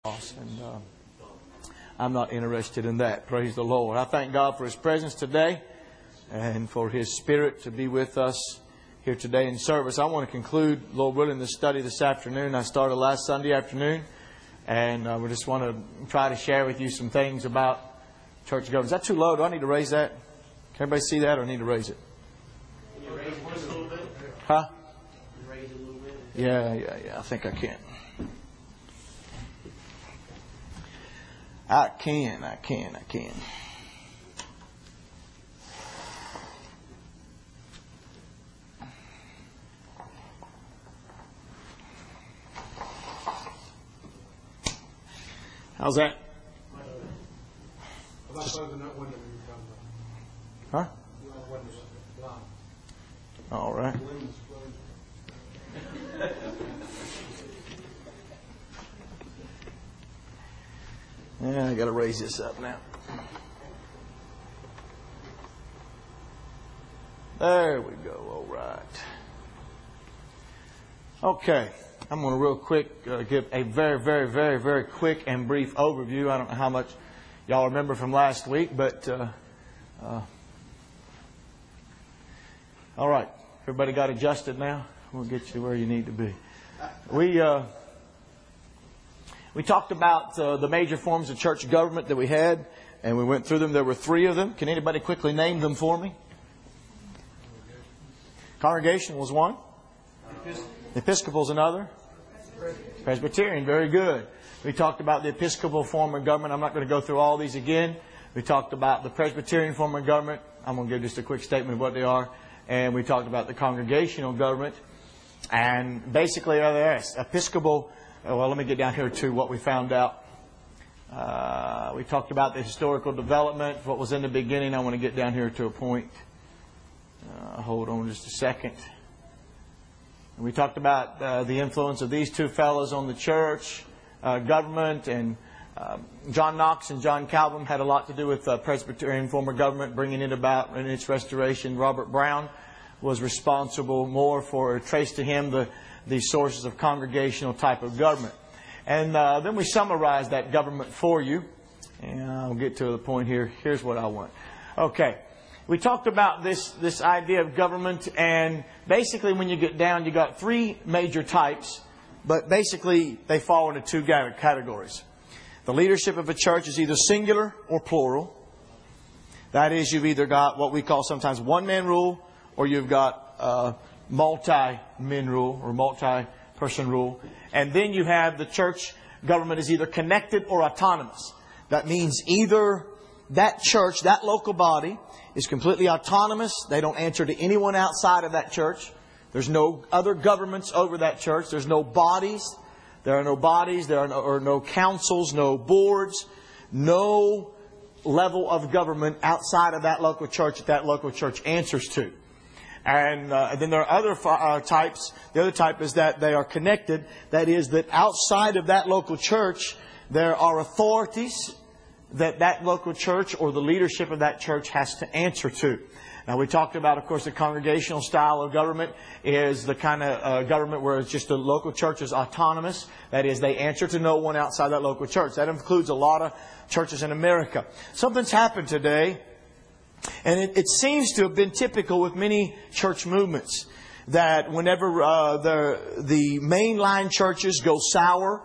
And I'm not interested in that. Praise the Lord. I thank God for His presence today and for His Spirit to be with us here today in service. I want to conclude, Lord willing, the study this afternoon. I started last Sunday afternoon, and we just want to try to share with you some things about church government. Is that too low? Do I need to raise that? Can everybody see that, or need to raise it? Can you raise it just a little bit? Huh? Can you raise it a little bit? Yeah. I think I can. I can. How's that? Huh? All right. Yeah, I got to raise this up now. There we go. All right. Okay. I'm going to real quick give a very quick and brief overview. I don't know how much y'all remember from last week, but all right. Everybody got adjusted now? We'll get you where you need to be. We talked about the major forms of church government that we had, and we went through them. There were 3 of them. Can anybody quickly name them for me? Congregation was one. Episcopal is another. Presbyterian, very good. We talked about the Episcopal form of government. I'm not going to go through all these again. We talked about the Presbyterian form of government. I'm going to give just a quick statement of what they are. And we talked about the congregational government. And basically, Episcopal... Well, let me get down here to what we found out. We talked about the historical development, what was in the beginning. I want to get down here to a point. Hold on just a second. We talked about the influence of these 2 fellows on the church, government, and John Knox and John Calvin had a lot to do with Presbyterian form of government, bringing it about in its restoration. Robert Brown was responsible more for, traced to him, the sources of congregational type of government. And then we summarized that government for you. And I'll get to the point here. Here's what I want. Okay. We talked about this idea of government, and basically when you get down, you got 3 major types, but basically they fall into 2 categories. The leadership of a church is either singular or plural. That is, you've either got what we call sometimes one-man rule, or you've got multi-men rule or multi-person rule. And then you have the church government is either connected or autonomous. That means either that church, that local body, is completely autonomous. They don't answer to anyone outside of that church. There's no other governments over that church. There's no bodies. There are no bodies. There are no councils, no boards, no level of government outside of that local church that local church answers to. And then there are other types. The other type is that they are connected. That is, that outside of that local church, there are authorities that local church or the leadership of that church has to answer to. Now, we talked about, of course, the congregational style of government is the kind of government where it's just the local church is autonomous. That is, they answer to no one outside that local church. That includes a lot of churches in America. Something's happened today, and it seems to have been typical with many church movements, that whenever the mainline churches go sour,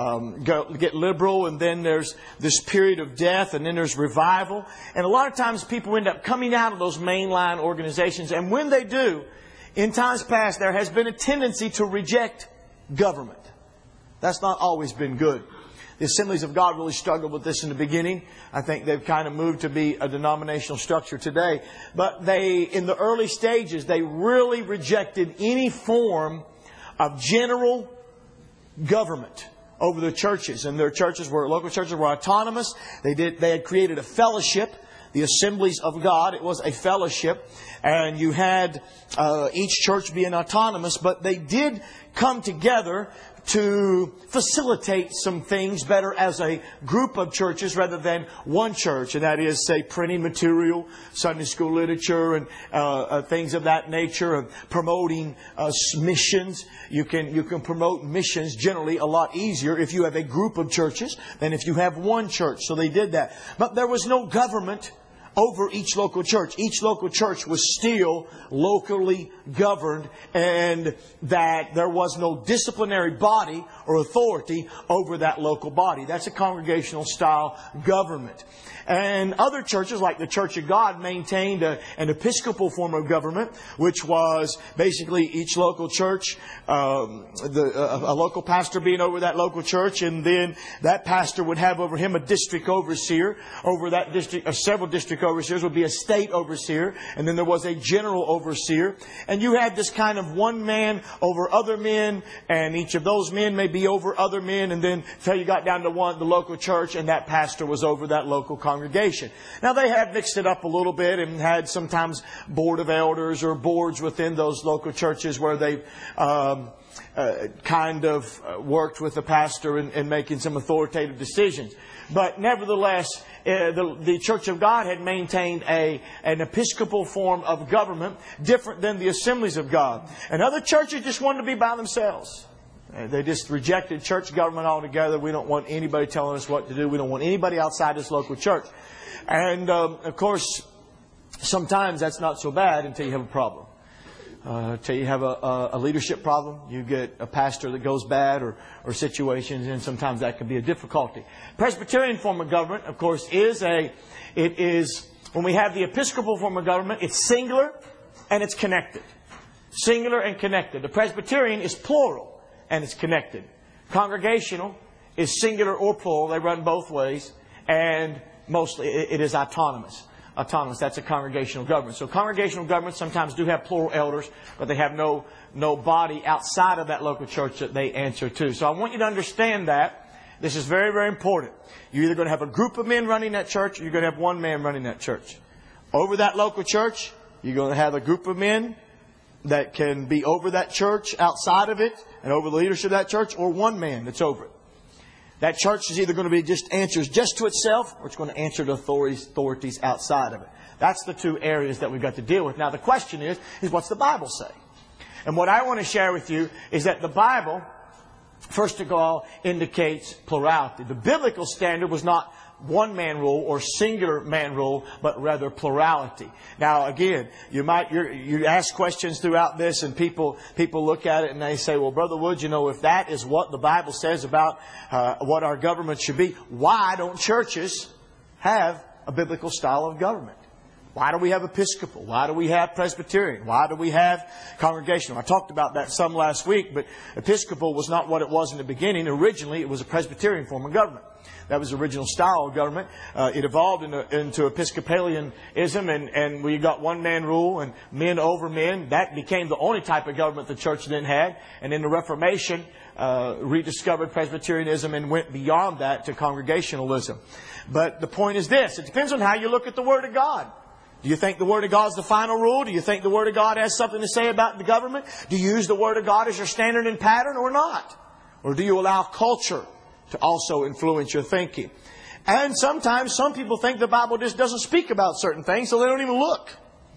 get liberal, and then there's this period of death, and then there's revival. And a lot of times people end up coming out of those mainline organizations, and when they do, in times past, there has been a tendency to reject government. That's not always been good. The Assemblies of God really struggled with this in the beginning. I think they've kind of moved to be a denominational structure today. But in the early stages, they really rejected any form of general government over their churches. And their local churches were autonomous. They had created a fellowship, the Assemblies of God. It was a fellowship. And you had each church being autonomous, but they did come together to facilitate some things better as a group of churches rather than one church. And that is, say, printing material, Sunday school literature, and things of that nature, and promoting missions. You can promote missions generally a lot easier if you have a group of churches than if you have one church. So they did that. But there was no government over each local church. Each local church was still locally governed, and that there was no disciplinary body or authority over that local body. That's a congregational style government. And other churches, like the Church of God, maintained an Episcopal form of government, which was basically each local church, a local pastor being over that local church, and then that pastor would have over him a district overseer. Over that district, several district overseers would be a state overseer, and then there was a general overseer. And you had this kind of one man over other men, and each of those men may be over other men, and then until you got down to the local church, and that pastor was over that local congregation. Now, they had mixed it up a little bit and had sometimes board of elders or boards within those local churches where they kind of worked with the pastor in making some authoritative decisions. But nevertheless, the Church of God had maintained an Episcopal form of government different than the Assemblies of God. And other churches just wanted to be by themselves. They just rejected church government altogether. We don't want anybody telling us what to do. We don't want anybody outside this local church. And, of course, sometimes that's not so bad until you have a problem. Until you have a leadership problem, you get a pastor that goes bad or situations, and sometimes that can be a difficulty. Presbyterian form of government, of course, it is when we have the Episcopal form of government, it's singular and it's connected. Singular and connected. The Presbyterian is plural and it's connected. Congregational is singular or plural. They run both ways. And mostly it is autonomous. Autonomous, that's a congregational government. So congregational governments sometimes do have plural elders, but they have no body outside of that local church that they answer to. So I want you to understand that. This is very, very important. You're either going to have a group of men running that church, or you're going to have one man running that church. Over that local church, you're going to have a group of men that can be over that church, outside of it, and over the leadership of that church, or one man that's over it. That church is either going to be answers just to itself, or it's going to answer to authorities outside of it. That's the two areas that we've got to deal with. Now the question is what's the Bible say? And what I want to share with you is that the Bible, first of all, indicates plurality. The biblical standard was not one man rule or singular man rule, but rather plurality. Now, again, you ask questions throughout this, and people look at it and they say, "Well, Brother Wood, if that is what the Bible says about what our government should be, why don't churches have a biblical style of government? Why do we have Episcopal? Why do we have Presbyterian? Why do we have Congregational?" I talked about that some last week, but Episcopal was not what it was in the beginning. Originally, it was a Presbyterian form of government. That was the original style of government. It evolved into Episcopalianism, and we got one-man rule and men over men. That became the only type of government the church then had. And in the Reformation, rediscovered Presbyterianism and went beyond that to Congregationalism. But the point is this: it depends on how you look at the Word of God. Do you think the Word of God is the final rule? Do you think the Word of God has something to say about the government? Do you use the Word of God as your standard and pattern or not? Or do you allow culture to also influence your thinking? And sometimes some people think the Bible just doesn't speak about certain things, so they don't even look.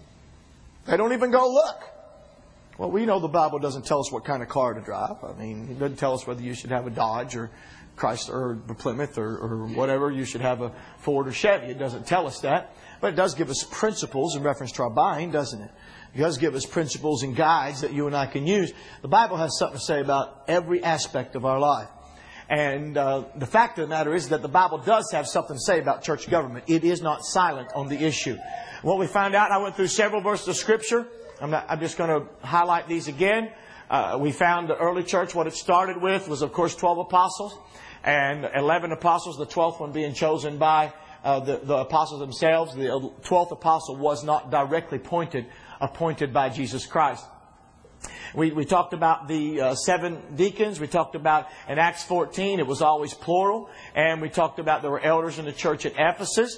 They don't even go look. Well, we know the Bible doesn't tell us what kind of car to drive. I mean, it doesn't tell us whether you should have a Dodge or Chrysler or Plymouth or whatever. You should have a Ford or Chevy. It doesn't tell us that. But it does give us principles in reference to our buying, doesn't it? It does give us principles and guides that you and I can use. The Bible has something to say about every aspect of our life. And the fact of the matter is that the Bible does have something to say about church government. It is not silent on the issue. What we found out, I went through several verses of Scripture. I'm just going to highlight these again. We found the early church, what it started with was, of course, 12 apostles and 11 apostles, the 12th one being chosen by the apostles themselves. The 12th apostle was not directly appointed by Jesus Christ. We talked about the 7 deacons. We talked about in Acts 14, it was always plural. And we talked about there were elders in the church at Ephesus.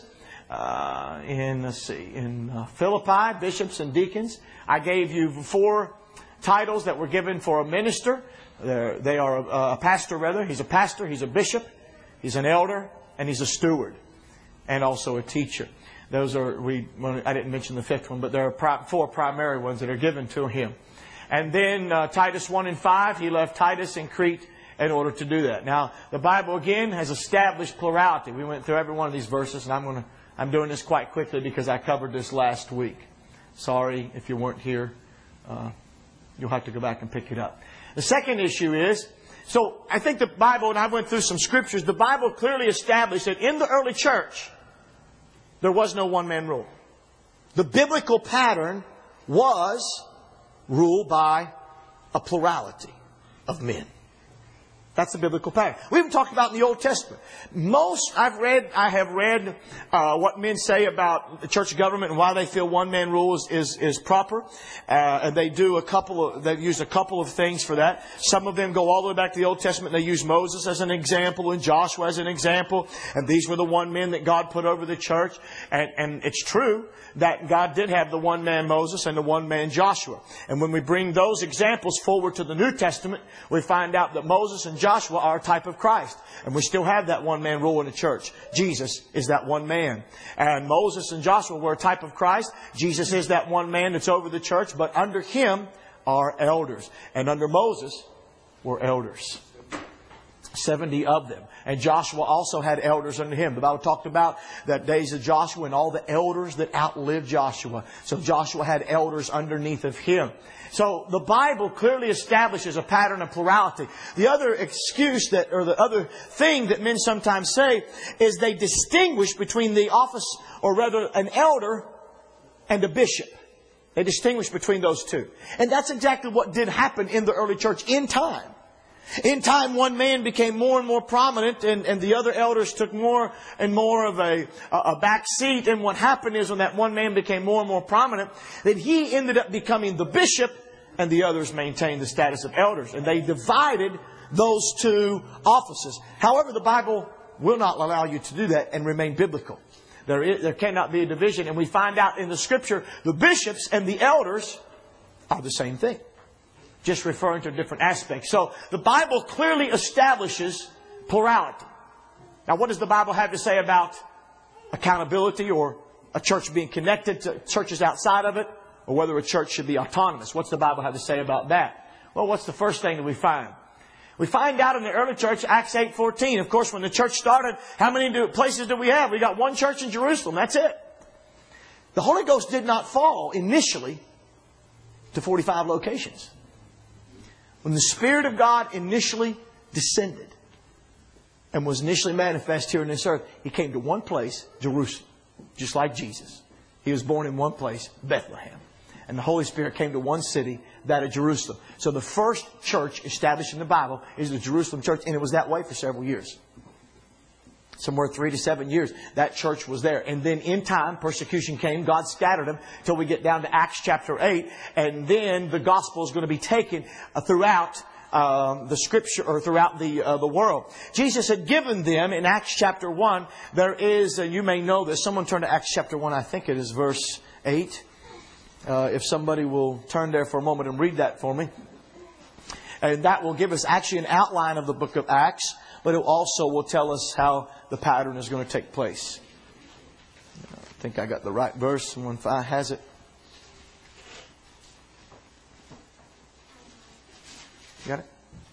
In Philippi, bishops and deacons. I gave you 4 titles that were given for a minister. They are a pastor, rather. He's a pastor, he's a bishop, he's an elder, and he's a steward, and also a teacher. Those are, I didn't mention the fifth one, but there are 4 primary ones that are given to him. And then Titus 1 and 5, he left Titus in Crete in order to do that. Now, the Bible again has established plurality. We went through every one of these verses, and I'm doing this quite quickly because I covered this last week. Sorry if you weren't here. You'll have to go back and pick it up. The second issue is, so I think the Bible, and I went through some scriptures, the Bible clearly established that in the early church, there was no one-man rule. The biblical pattern was ruled by a plurality of men. That's the biblical pattern. We even talked about in the Old Testament. I have read what men say about the church government and why they feel one-man rule is proper. And they use a couple of things for that. Some of them go all the way back to the Old Testament. They use Moses as an example and Joshua as an example. And these were the one men that God put over the church. And it's true that God did have the one man Moses and the one man Joshua. And when we bring those examples forward to the New Testament, we find out that Moses and Joshua are a type of Christ. And we still have that one man rule in the church. Jesus is that one man. And Moses and Joshua were a type of Christ. Jesus is that one man that's over the church. But under him are elders. And under Moses were elders. 70 of them. And Joshua also had elders under him. The Bible talked about the days of Joshua and all the elders that outlived Joshua. So Joshua had elders underneath of him. So the Bible clearly establishes a pattern of plurality. The other excuse the other thing that men sometimes say is they distinguish between the office, or rather an elder and a bishop. They distinguish between those two. And that's exactly what did happen in the early church in time. In time, one man became more and more prominent, and the other elders took more and more of a back seat. And what happened is, when that one man became more and more prominent, that he ended up becoming the bishop, and the others maintained the status of elders. And they divided those two offices. However, the Bible will not allow you to do that and remain biblical. There cannot be a division. And we find out in the Scripture, the bishops and the elders are the same thing, just referring to different aspects. So the Bible clearly establishes plurality. Now, what does the Bible have to say about accountability, or a church being connected to churches outside of it, or whether a church should be autonomous? What's the Bible have to say about that? Well, what's the first thing that we find? We find out in the early church, Acts 8:14. Of course, when the church started, how many places do we have? We got one church in Jerusalem. That's it. The Holy Ghost did not fall initially to 45 locations. When the Spirit of God initially descended and was initially manifest here on this earth, He came to one place, Jerusalem, just like Jesus. He was born in one place, Bethlehem. And the Holy Spirit came to one city, that of Jerusalem. So the first church established in the Bible is the Jerusalem church, and it was that way for several years. Somewhere 3 to 7 years, that church was there. And then in time, persecution came. God scattered them till we get down to Acts chapter 8. And then the gospel is going to be taken throughout the Scripture, or throughout the world. Jesus had given them in Acts chapter 1. There is, you may know this. Someone turn to Acts chapter 1. I think it is verse 8. If somebody will turn there for a moment and read that for me. And that will give us actually an outline of the book of Acts. But it also will tell us how the pattern is going to take place. I think I got the right verse. Someone has it. You got it?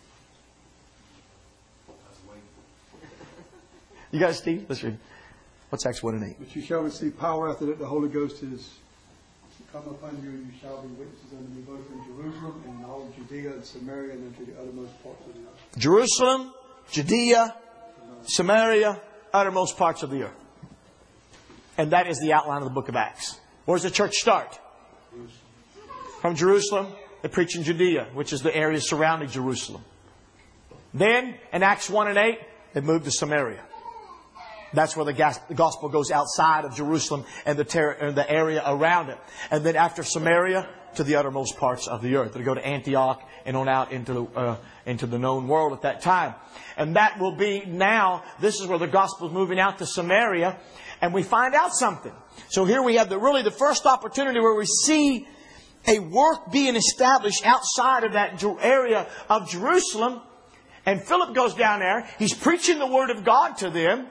You got it, Steve? Let's read. What's Acts 1 and 8? But you shall receive power after that the Holy Ghost is come upon you, and you shall be witnesses unto me both in Jerusalem and in all of Judea and Samaria and unto the uttermost parts of the earth. Jerusalem, Judea, Samaria, uttermost parts of the earth. And that is the outline of the book of Acts. Where does the church start? From Jerusalem. They preach in Judea, which is the area surrounding Jerusalem. Then, in Acts 1 and 8, they moved to Samaria. That's where the gospel goes outside of Jerusalem and the area around it. And then after Samaria, to the uttermost parts of the earth. They go to Antioch and on out into the known world at that time. And that will be now, this is where the gospel is moving out to Samaria. And we find out something. So here we have the first opportunity where we see a work being established outside of that area of Jerusalem. And Philip goes down there. He's preaching the Word of God to them.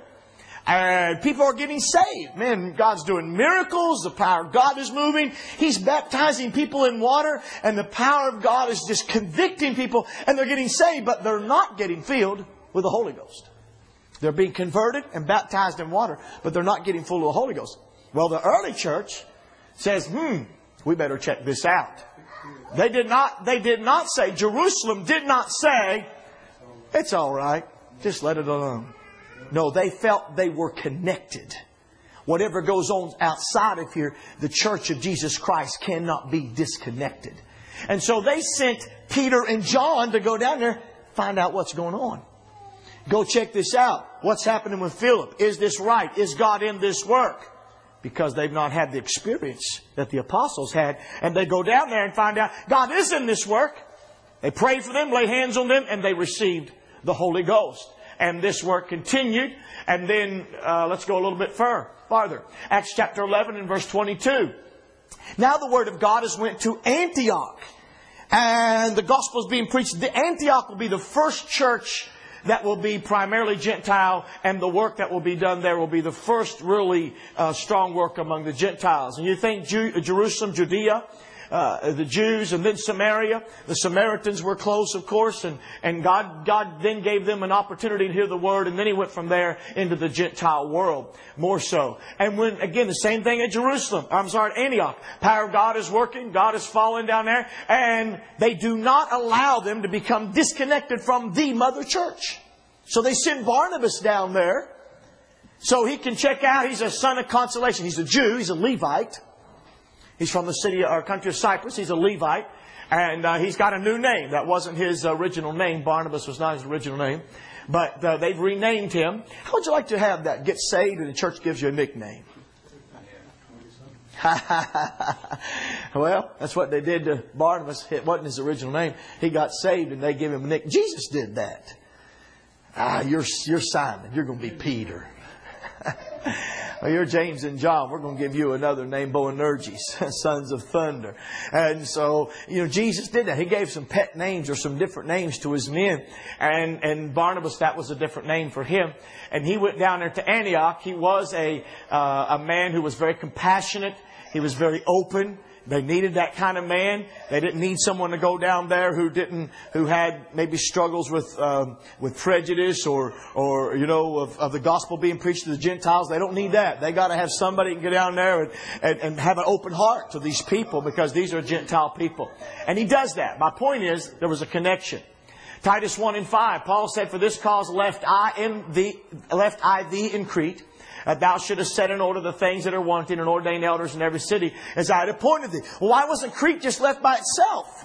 And people are getting saved. Man, God's doing miracles. The power of God is moving. He's baptizing people in water. And the power of God is just convicting people. And they're getting saved, but they're not getting filled with the Holy Ghost. They're being converted and baptized in water, but they're not getting full of the Holy Ghost. Well, the early church says, we better check this out. They did not say, Jerusalem did not say, it's all right, just let it alone. No, they felt they were connected. Whatever goes on outside of here, the Church of Jesus Christ cannot be disconnected. And so they sent Peter and John to go down there, find out what's going on. Go check this out. What's happening with Philip? Is this right? Is God in this work? Because they've not had the experience that the apostles had. And they go down there and find out God is in this work. They prayed for them, lay hands on them, and they received the Holy Ghost. And this work continued. And then let's go a little bit farther. Acts chapter 11 and verse 22. Now the word of God has went to Antioch. And the gospel is being preached. Antioch will be the first church that will be primarily Gentile. And the work that will be done there will be the first really strong work among the Gentiles. And you think Jerusalem, Judea, the Jews, and then Samaria. The Samaritans were close, of course, and God then gave them an opportunity to hear the Word, and then He went from there into the Gentile world, more so. And when, again, the same thing at Antioch. Power of God is working, God is falling down there, and they do not allow them to become disconnected from the mother church. So they send Barnabas down there, so he can check out. He's a son of consolation. He's a Jew, he's a Levite. He's from the city or country of Cyprus. He's a Levite. And he's got a new name. That wasn't his original name. Barnabas was not his original name. But they've renamed him. How would you like to have that? Get saved and the church gives you a nickname. Well, that's what they did to Barnabas. It wasn't his original name. He got saved and they gave him a nickname. Jesus did that. You're Simon. You're going to be Peter. Well, you're James and John. We're going to give you another name, Boanerges, sons of thunder. And so, Jesus did that. He gave some pet names or some different names to his men. And Barnabas, that was a different name for him. And he went down there to Antioch. He was a man who was very compassionate. He was very open. They needed that kind of man. They didn't need someone to go down there who had maybe struggles with prejudice or of the gospel being preached to the Gentiles. They don't need that. They got to have somebody who can get down there and have an open heart to these people, because these are Gentile people. And he does that. My point is, there was a connection. Titus 1:5, Paul said, "For this cause left I thee in Crete, that thou shouldest set in order the things that are wanting, and ordain elders in every city, as I had appointed thee." Well, why wasn't Crete just left by itself?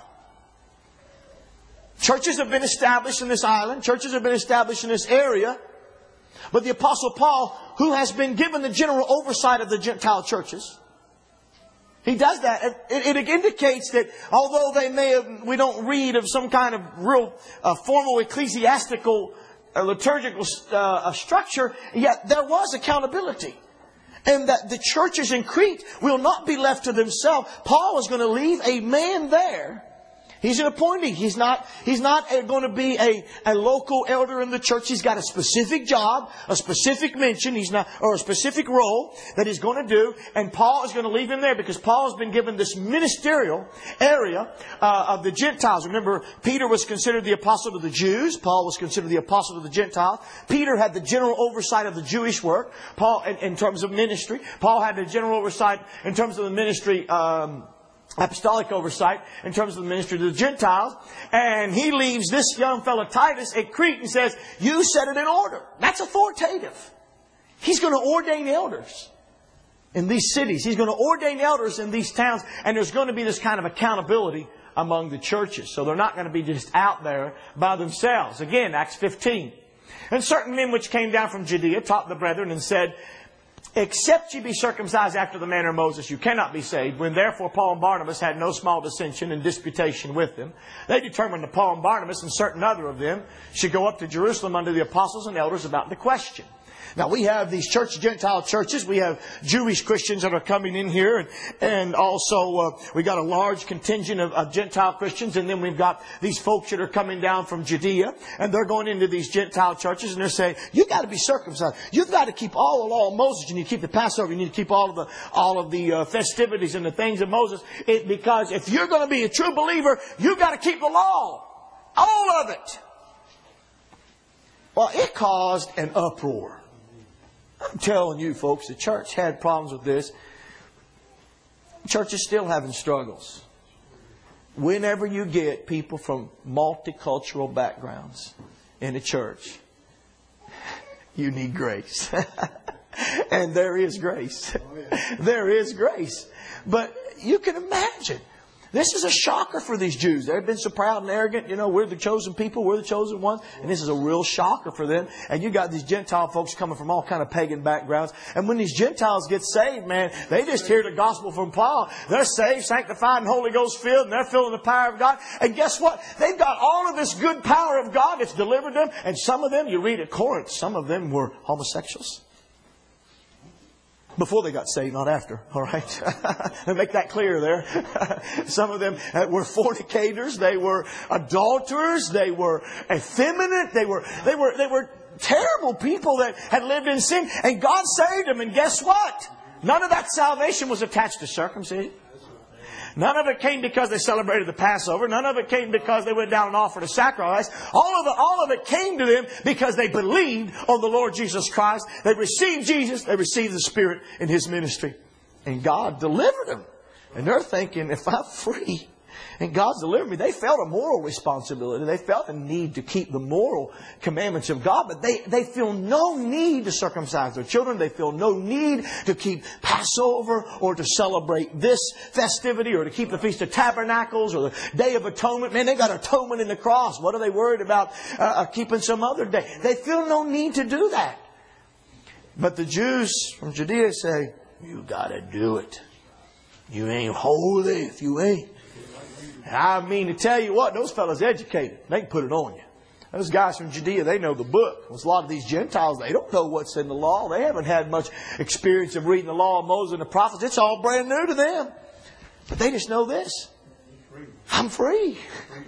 Churches have been established in this island. Churches have been established in this area. But the Apostle Paul, who has been given the general oversight of the Gentile churches, he does that. It indicates that although we don't read of some kind of real formal ecclesiastical liturgical structure, yet there was accountability. And that the churches in Crete will not be left to themselves. Paul is going to leave a man there. He's an appointee. He's not going to be a local elder in the church. He's got a specific job, a specific mention, or a specific role that he's going to do. And Paul is going to leave him there because Paul has been given this ministerial area of the Gentiles. Remember, Peter was considered the apostle of the Jews. Paul was considered the apostle of the Gentiles. Peter had the general oversight of the Jewish work. Paul, in terms of ministry. Paul had the general oversight in terms of the ministry, apostolic oversight in terms of the ministry to the Gentiles. And he leaves this young fellow Titus at Crete and says, "You set it in order." That's authoritative. He's going to ordain elders in these cities. He's going to ordain elders in these towns. And there's going to be this kind of accountability among the churches. So they're not going to be just out there by themselves. Again, Acts 15. "And certain men which came down from Judea taught the brethren and said, Except ye be circumcised after the manner of Moses, you cannot be saved. When therefore Paul and Barnabas had no small dissension and disputation with them, they determined that Paul and Barnabas and certain other of them should go up to Jerusalem unto the apostles and elders about the question. Now we have these Gentile churches. We have Jewish Christians that are coming in here, and also we got a large contingent of Gentile Christians, and then we've got these folks that are coming down from Judea, and they're going into these Gentile churches, and they're saying, "You got to be circumcised. You've got to keep all the law of Moses. You need to keep the Passover. You need to keep all of the festivities and the things of Moses. Because if you're going to be a true believer, you've got to keep the law, all of it." Well, it caused an uproar. I'm telling you, folks, the church had problems with this. The church is still having struggles. Whenever you get people from multicultural backgrounds in the church, you need grace. And there is grace. There is grace. But you can imagine, this is a shocker for these Jews. They've been so proud and arrogant. You know, we're the chosen people. We're the chosen ones. And this is a real shocker for them. And you got these Gentile folks coming from all kind of pagan backgrounds. And when these Gentiles get saved, man, they just hear the gospel from Paul. They're saved, sanctified, and Holy Ghost filled. And they're feeling the power of God. And guess what? They've got all of this good power of God that's delivered them. And some of them, you read at Corinth, some of them were homosexuals. Before they got saved, not after. All right, let me make that clear there. Some of them were fornicators. They were adulterers. They were effeminate. They were terrible people that had lived in sin. And God saved them. And guess what? None of that salvation was attached to circumcision. None of it came because they celebrated the Passover. None of it came because they went down and offered a sacrifice. All of it came to them because they believed on the Lord Jesus Christ. They received Jesus. They received the Spirit in His ministry. And God delivered them. And they're thinking, if I'm free and God's delivered me, they felt a moral responsibility. They felt a need to keep the moral commandments of God. But they feel no need to circumcise their children. They feel no need to keep Passover or to celebrate this festivity or to keep the Feast of Tabernacles or the Day of Atonement. Man, they got atonement in the cross. What are they worried about keeping some other day? They feel no need to do that. But the Jews from Judea say, you got to do it. You ain't holy if you ain't. And I mean to tell you what, those fellas educated. They can put it on you. Those guys from Judea, they know the book. There's a lot of these Gentiles, they don't know what's in the law. They haven't had much experience of reading the law of Moses and the prophets. It's all brand new to them. But they just know this. I'm free.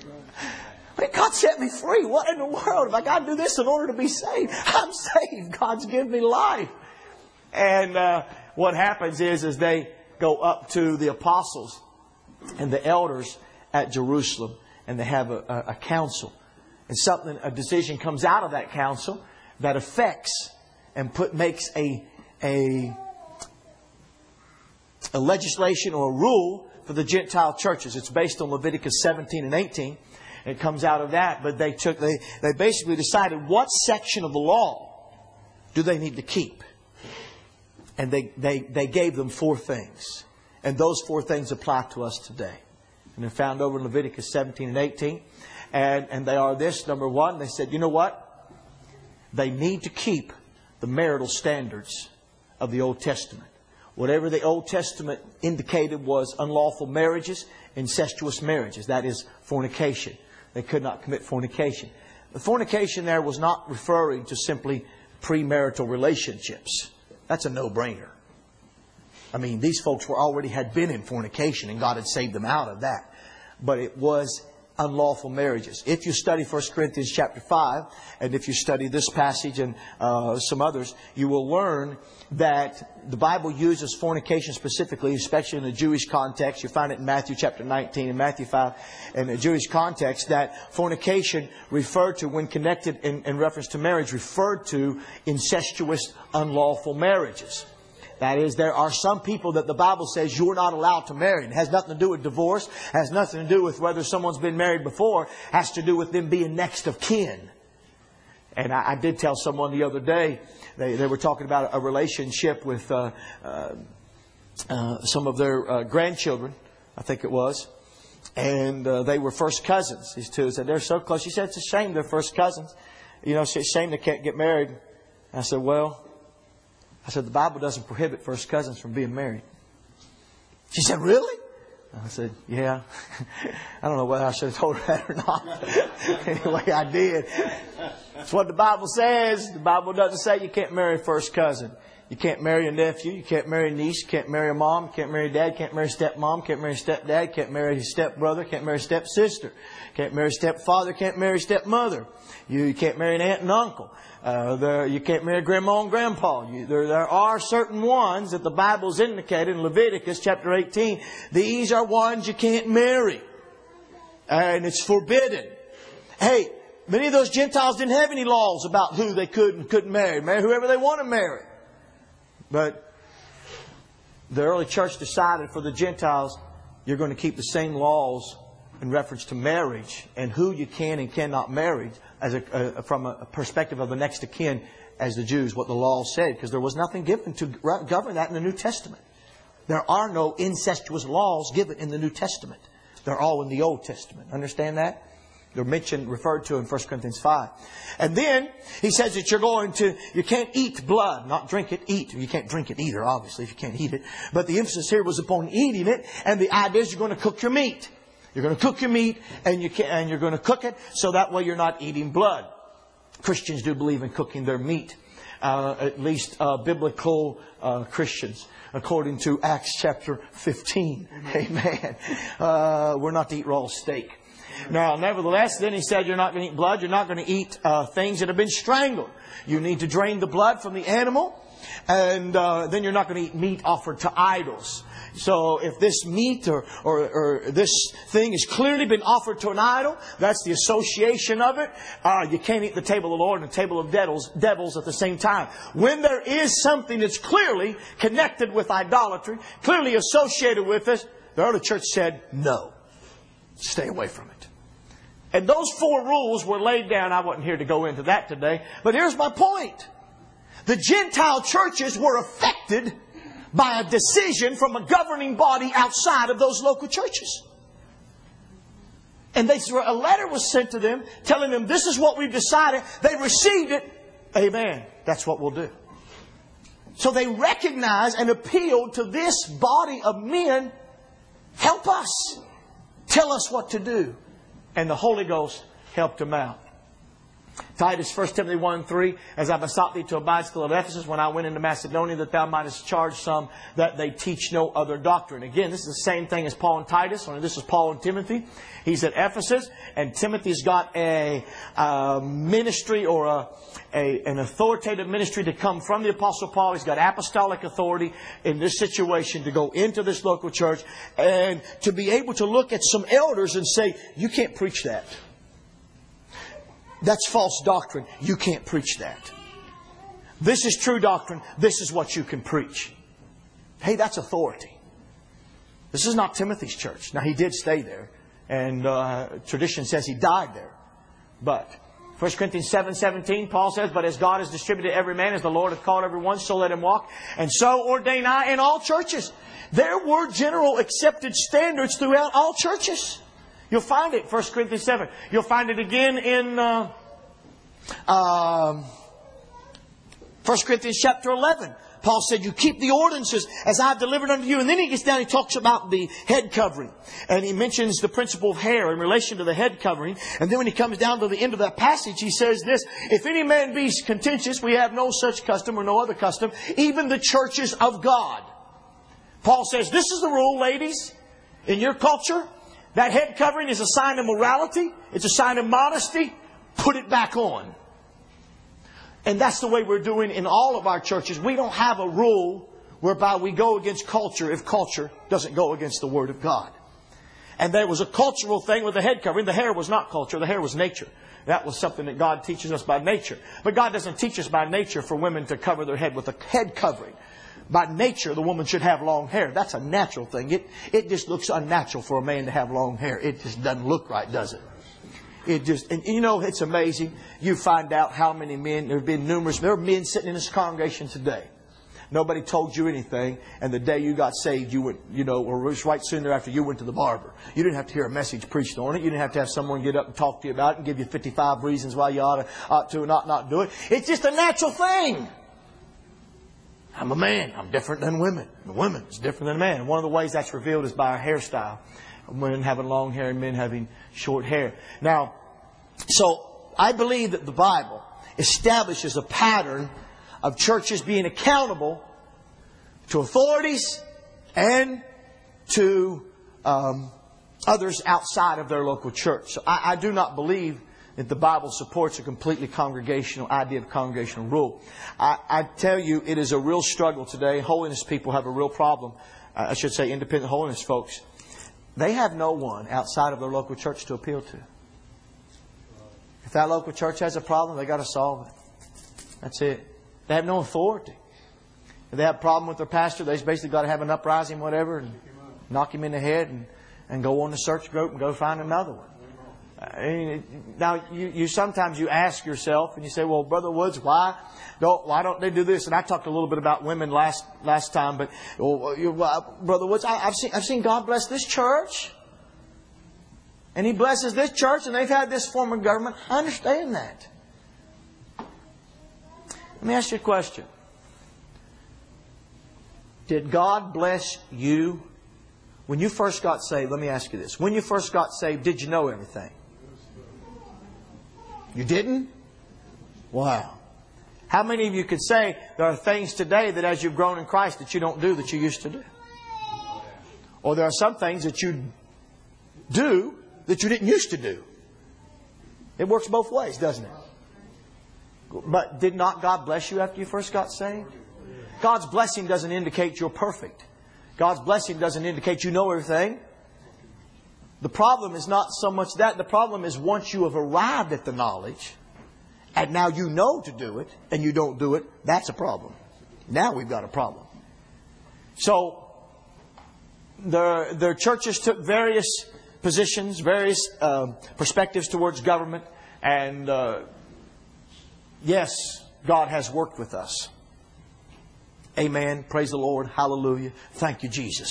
God set me free. What in the world? If I got to do this in order to be saved, I'm saved. God's given me life. And what happens is they go up to the apostles and the elders at Jerusalem, and they have a council, and a decision comes out of that council that affects and makes a legislation or a rule for the Gentile churches. It's based on Leviticus 17 and 18. It comes out of that, but they basically decided what section of the law do they need to keep, and they gave them 4 things, and those 4 things apply to us today. And they're found over in Leviticus 17 and 18. And they are this. Number 1, they said, you know what? They need to keep the marital standards of the Old Testament. Whatever the Old Testament indicated was unlawful marriages, incestuous marriages. That is fornication. They could not commit fornication. The fornication there was not referring to simply premarital relationships. That's a no-brainer. I mean, these folks had been in fornication, and God had saved them out of that. But it was unlawful marriages. If you study 1 Corinthians chapter 5, and if you study this passage and some others, you will learn that the Bible uses fornication specifically, especially in the Jewish context. You find it in Matthew chapter 19 and Matthew 5 in the Jewish context, that fornication referred to, when connected in reference to marriage, referred to incestuous unlawful marriages. That is, there are some people that the Bible says you're not allowed to marry. It has nothing to do with divorce. It has nothing to do with whether someone's been married before. It has to do with them being next of kin. And I did tell someone the other day, they were talking about a relationship with some of their grandchildren, I think it was. And they were first cousins, these two. Said they're so close. She said, it's a shame they're first cousins. You know, it's a shame they can't get married. I said, the Bible doesn't prohibit first cousins from being married. She said, really? I said, yeah. I don't know whether I should have told her that or not. Anyway, I did. That's what the Bible says. The Bible doesn't say you can't marry a first cousin. You can't marry a nephew. You can't marry a niece. You can't marry a mom. You can't marry a dad. You can't marry a stepmom. You can't marry a stepdad. You can't marry a stepbrother. You can't marry a stepsister. You can't marry a stepfather. You can't marry a stepmother. You can't marry an aunt and uncle. You can't marry grandma and grandpa. There are certain ones that the Bible's indicated in Leviticus chapter 18. These are ones you can't marry. And it's forbidden. Hey, many of those Gentiles didn't have any laws about who they could and couldn't marry. Marry whoever they want to marry. But the early church decided for the Gentiles, you're going to keep the same laws in reference to marriage and who you can and cannot marry from a perspective of the next of kin as the Jews, what the law said. Because there was nothing given to govern that in the New Testament. There are no incestuous laws given in the New Testament. They're all in the Old Testament. Understand that? They're referred to in 1 Corinthians 5. And then he says that you can't eat blood, not drink it, eat. You can't drink it either, obviously, if you can't eat it. But the emphasis here was upon eating it. And the idea is you're going to cook your meat. You're going to cook your meat and you're going to cook it so that way you're not eating blood. Christians do believe in cooking their meat. At least biblical Christians. According to Acts chapter 15. Amen. We're not to eat raw steak. Now, nevertheless, then he said you're not going to eat blood. You're not going to eat things that have been strangled. You need to drain the blood from the animal. And then you're not going to eat meat offered to idols. So if this meat or this thing has clearly been offered to an idol, that's the association of it. You can't eat the table of the Lord and the table of devils at the same time. When there is something that's clearly connected with idolatry, clearly associated with this, the early church said, no. Stay away from it. And those 4 rules were laid down. I wasn't here to go into that today. But here's my point. The Gentile churches were affected by a decision from a governing body outside of those local churches. And a letter was sent to them telling them, this is what we've decided. They received it. Amen. That's what we'll do. So they recognized and appealed to this body of men. Help us. Tell us what to do. And the Holy Ghost helped them out. Titus, 1 Timothy 1:3, as I besought thee to abide still at Ephesus when I went into Macedonia, that thou mightest charge some that they teach no other doctrine. Again, this is the same thing as Paul and Titus, only this is Paul and Timothy. He's at Ephesus, and Timothy's got a ministry or an authoritative ministry to come from the Apostle Paul. He's got apostolic authority in this situation to go into this local church and to be able to look at some elders and say, you can't preach that. That's false doctrine. You can't preach that. This is true doctrine. This is what you can preach. Hey, that's authority. This is not Timothy's church. Now, he did stay there. And tradition says he died there. But 1 Corinthians 7:17, Paul says, but as God has distributed every man, as the Lord hath called every one, so let him walk. And so ordain I in all churches. There were general accepted standards throughout all churches. You'll find it, 1 Corinthians 7. You'll find it again in 1 Corinthians chapter 11. Paul said, you keep the ordinances as I've delivered unto you. And then he gets down, he talks about the head covering. And he mentions the principle of hair in relation to the head covering. And then when he comes down to the end of that passage, he says this, if any man be contentious, we have no such custom or no other custom, even the churches of God. Paul says, this is the rule, ladies, in your culture. That head covering is a sign of morality. It's a sign of modesty. Put it back on. And that's the way we're doing in all of our churches. We don't have a rule whereby we go against culture if culture doesn't go against the Word of God. And there was a cultural thing with the head covering. The hair was not culture. The hair was nature. That was something that God teaches us by nature. But God doesn't teach us by nature for women to cover their head with a head covering. By nature, the woman should have long hair. That's a natural thing. It just looks unnatural for a man to have long hair. It just doesn't look right, does it? And you know, it's amazing. You find out how many men, there are men sitting in this congregation today. Nobody told you anything. And the day you got saved, you went, or it was right soon thereafter, you went to the barber. You didn't have to hear a message preached on it. You didn't have to have someone get up and talk to you about it and give you 55 reasons why you ought to not do it. It's just a natural thing. I'm a man. I'm different than women. The woman is different than a man. One of the ways that's revealed is by our hairstyle. Women having long hair and men having short hair. Now, so I believe that the Bible establishes a pattern of churches being accountable to authorities and to others outside of their local church. So I do not believe that the Bible supports a completely congregational idea of congregational rule. I tell you, it is a real struggle today. Holiness people have a real problem. I should say independent holiness folks. They have no one outside of their local church to appeal to. If that local church has a problem, they got to solve it. That's it. They have no authority. If they have a problem with their pastor, they basically got to have an uprising, whatever, and knock him in the head and go on the search group and go find another one. Now, you sometimes you ask yourself and you say, well, Brother Woods, why don't they do this? And I talked a little bit about women last time, but Brother Woods, I've seen God bless this church, and He blesses this church, and they've had this form of government. I understand that. Let me ask you a question. Did God bless you when you first got saved? Let me ask you this: when you first got saved, did you know everything? You didn't? Wow. How many of you could say there are things today that as you've grown in Christ that you don't do that you used to do? Or there are some things that you do that you didn't used to do. It works both ways, doesn't it? But did not God bless you after you first got saved? God's blessing doesn't indicate you're perfect. God's blessing doesn't indicate you know everything. The problem is not so much that. The problem is once you have arrived at the knowledge, and now you know to do it, and you don't do it, that's a problem. Now we've got a problem. So, their churches took various positions, various perspectives towards government, and yes, God has worked with us. Amen. Praise the Lord. Hallelujah. Thank you, Jesus.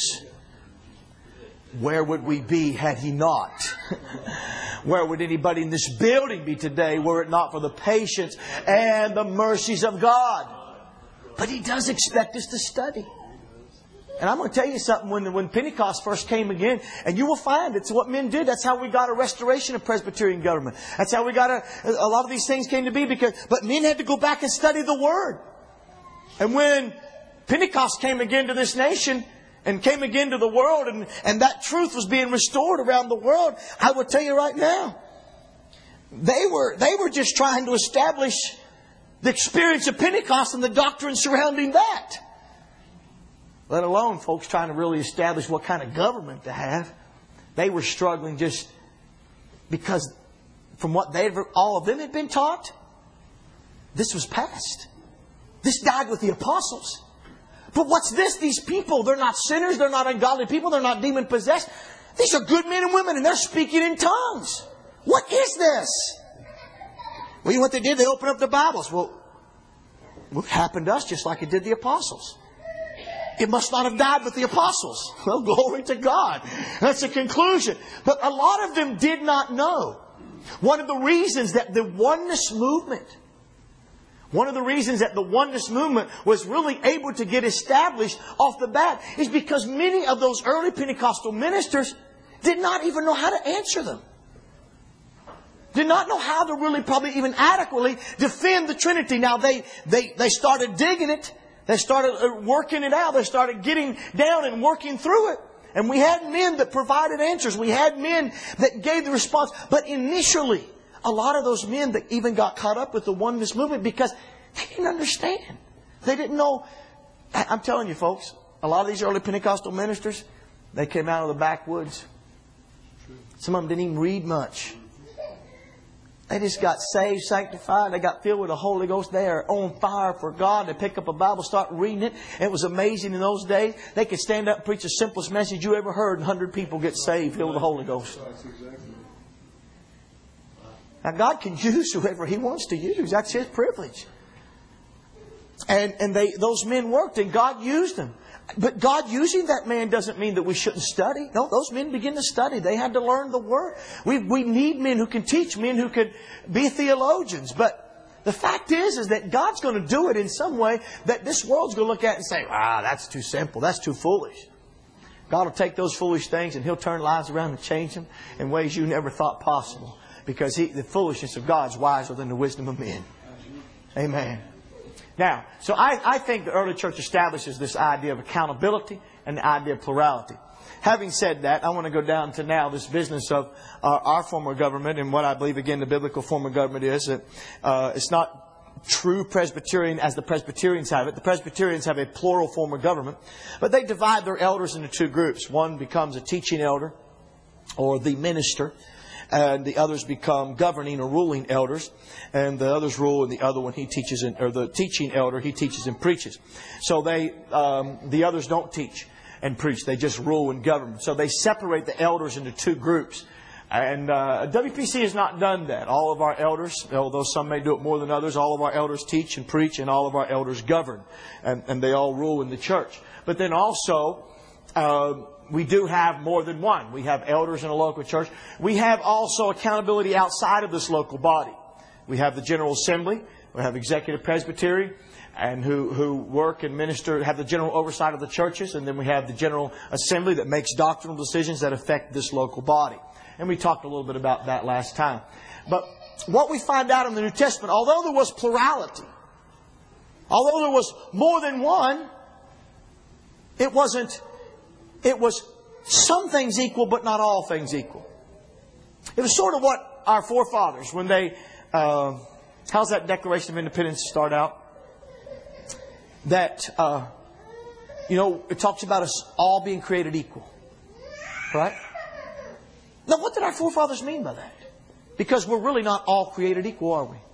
Where would we be had He not? Where would anybody in this building be today were it not for the patience and the mercies of God? But He does expect us to study. And I'm going to tell you something, when Pentecost first came again, and you will find it's what men did. That's how we got a restoration of Presbyterian government. That's how we got a lot of these things came to be, but men had to go back and study the Word. And when Pentecost came again to this nation and came again to the world, and that truth was being restored around the world, I will tell you right now, they were just trying to establish the experience of Pentecost and the doctrine surrounding that. Let alone folks trying to really establish what kind of government to have. They were struggling just because from what all of them had been taught, this was past. This died with the apostles. But what's this? These people, they're not sinners, they're not ungodly people, they're not demon-possessed. These are good men and women, and they're speaking in tongues. What is this? Well, you know what they did? They opened up the Bibles. Well, it happened to us just like it did the apostles. It must not have died with the apostles. Well, glory to God. That's a conclusion. But a lot of them did not know. One of the reasons that the oneness movement was really able to get established off the bat is because many of those early Pentecostal ministers did not even know how to answer them. Did not know how to really probably even adequately defend the Trinity. Now they started digging it. They started working it out. They started getting down and working through it. And we had men that provided answers. We had men that gave the response. But initially, a lot of those men that even got caught up with the oneness movement because they didn't understand. They didn't know. I'm telling you, folks, a lot of these early Pentecostal ministers, they came out of the backwoods. Some of them didn't even read much. They just got saved, sanctified. They got filled with the Holy Ghost. They are on fire for God. They pick up a Bible, start reading it. It was amazing in those days. They could stand up and preach the simplest message you ever heard, and 100 people get saved, filled with the Holy Ghost. Now, God can use whoever He wants to use. That's His privilege. And those men worked, and God used them. But God using that man doesn't mean that we shouldn't study. No, those men begin to study. They had to learn the Word. We need men who can teach, men who could be theologians. But The fact is that God's going to do it in some way that this world's going to look at and say, that's too simple. That's too foolish. God will take those foolish things and He'll turn lives around and change them in ways you never thought possible. Because the foolishness of God is wiser than the wisdom of men. Amen. Now, so I think the early church establishes this idea of accountability and the idea of plurality. Having said that, I want to go down to now this business of our form of government and what I believe, again, the biblical form of government is. That it's not true Presbyterian as the Presbyterians have it. The Presbyterians have a plural form of government, but they divide their elders into two groups. One becomes a teaching elder or the minister, and the others become governing or ruling elders, and the others rule, and the other one he teaches, or the teaching elder he teaches and preaches. So the others don't teach and preach; they just rule and govern. So they separate the elders into two groups. And WPC has not done that. All of our elders, although some may do it more than others, all of our elders teach and preach, and all of our elders govern. And they all rule in the church. But then also, we do have more than one. We have elders in a local church. We have also accountability outside of this local body. We have the General Assembly. We have Executive Presbytery, and who work and minister, have the general oversight of the churches. And then we have the General Assembly that makes doctrinal decisions that affect this local body. And we talked a little bit about that last time. But what we find out in the New Testament, although there was plurality, although there was more than one, it was some things equal, but not all things equal. It was sort of what our forefathers, when they, how's that Declaration of Independence start out? That, it talks about us all being created equal. Right? Now, what did our forefathers mean by that? Because we're really not all created equal, are we?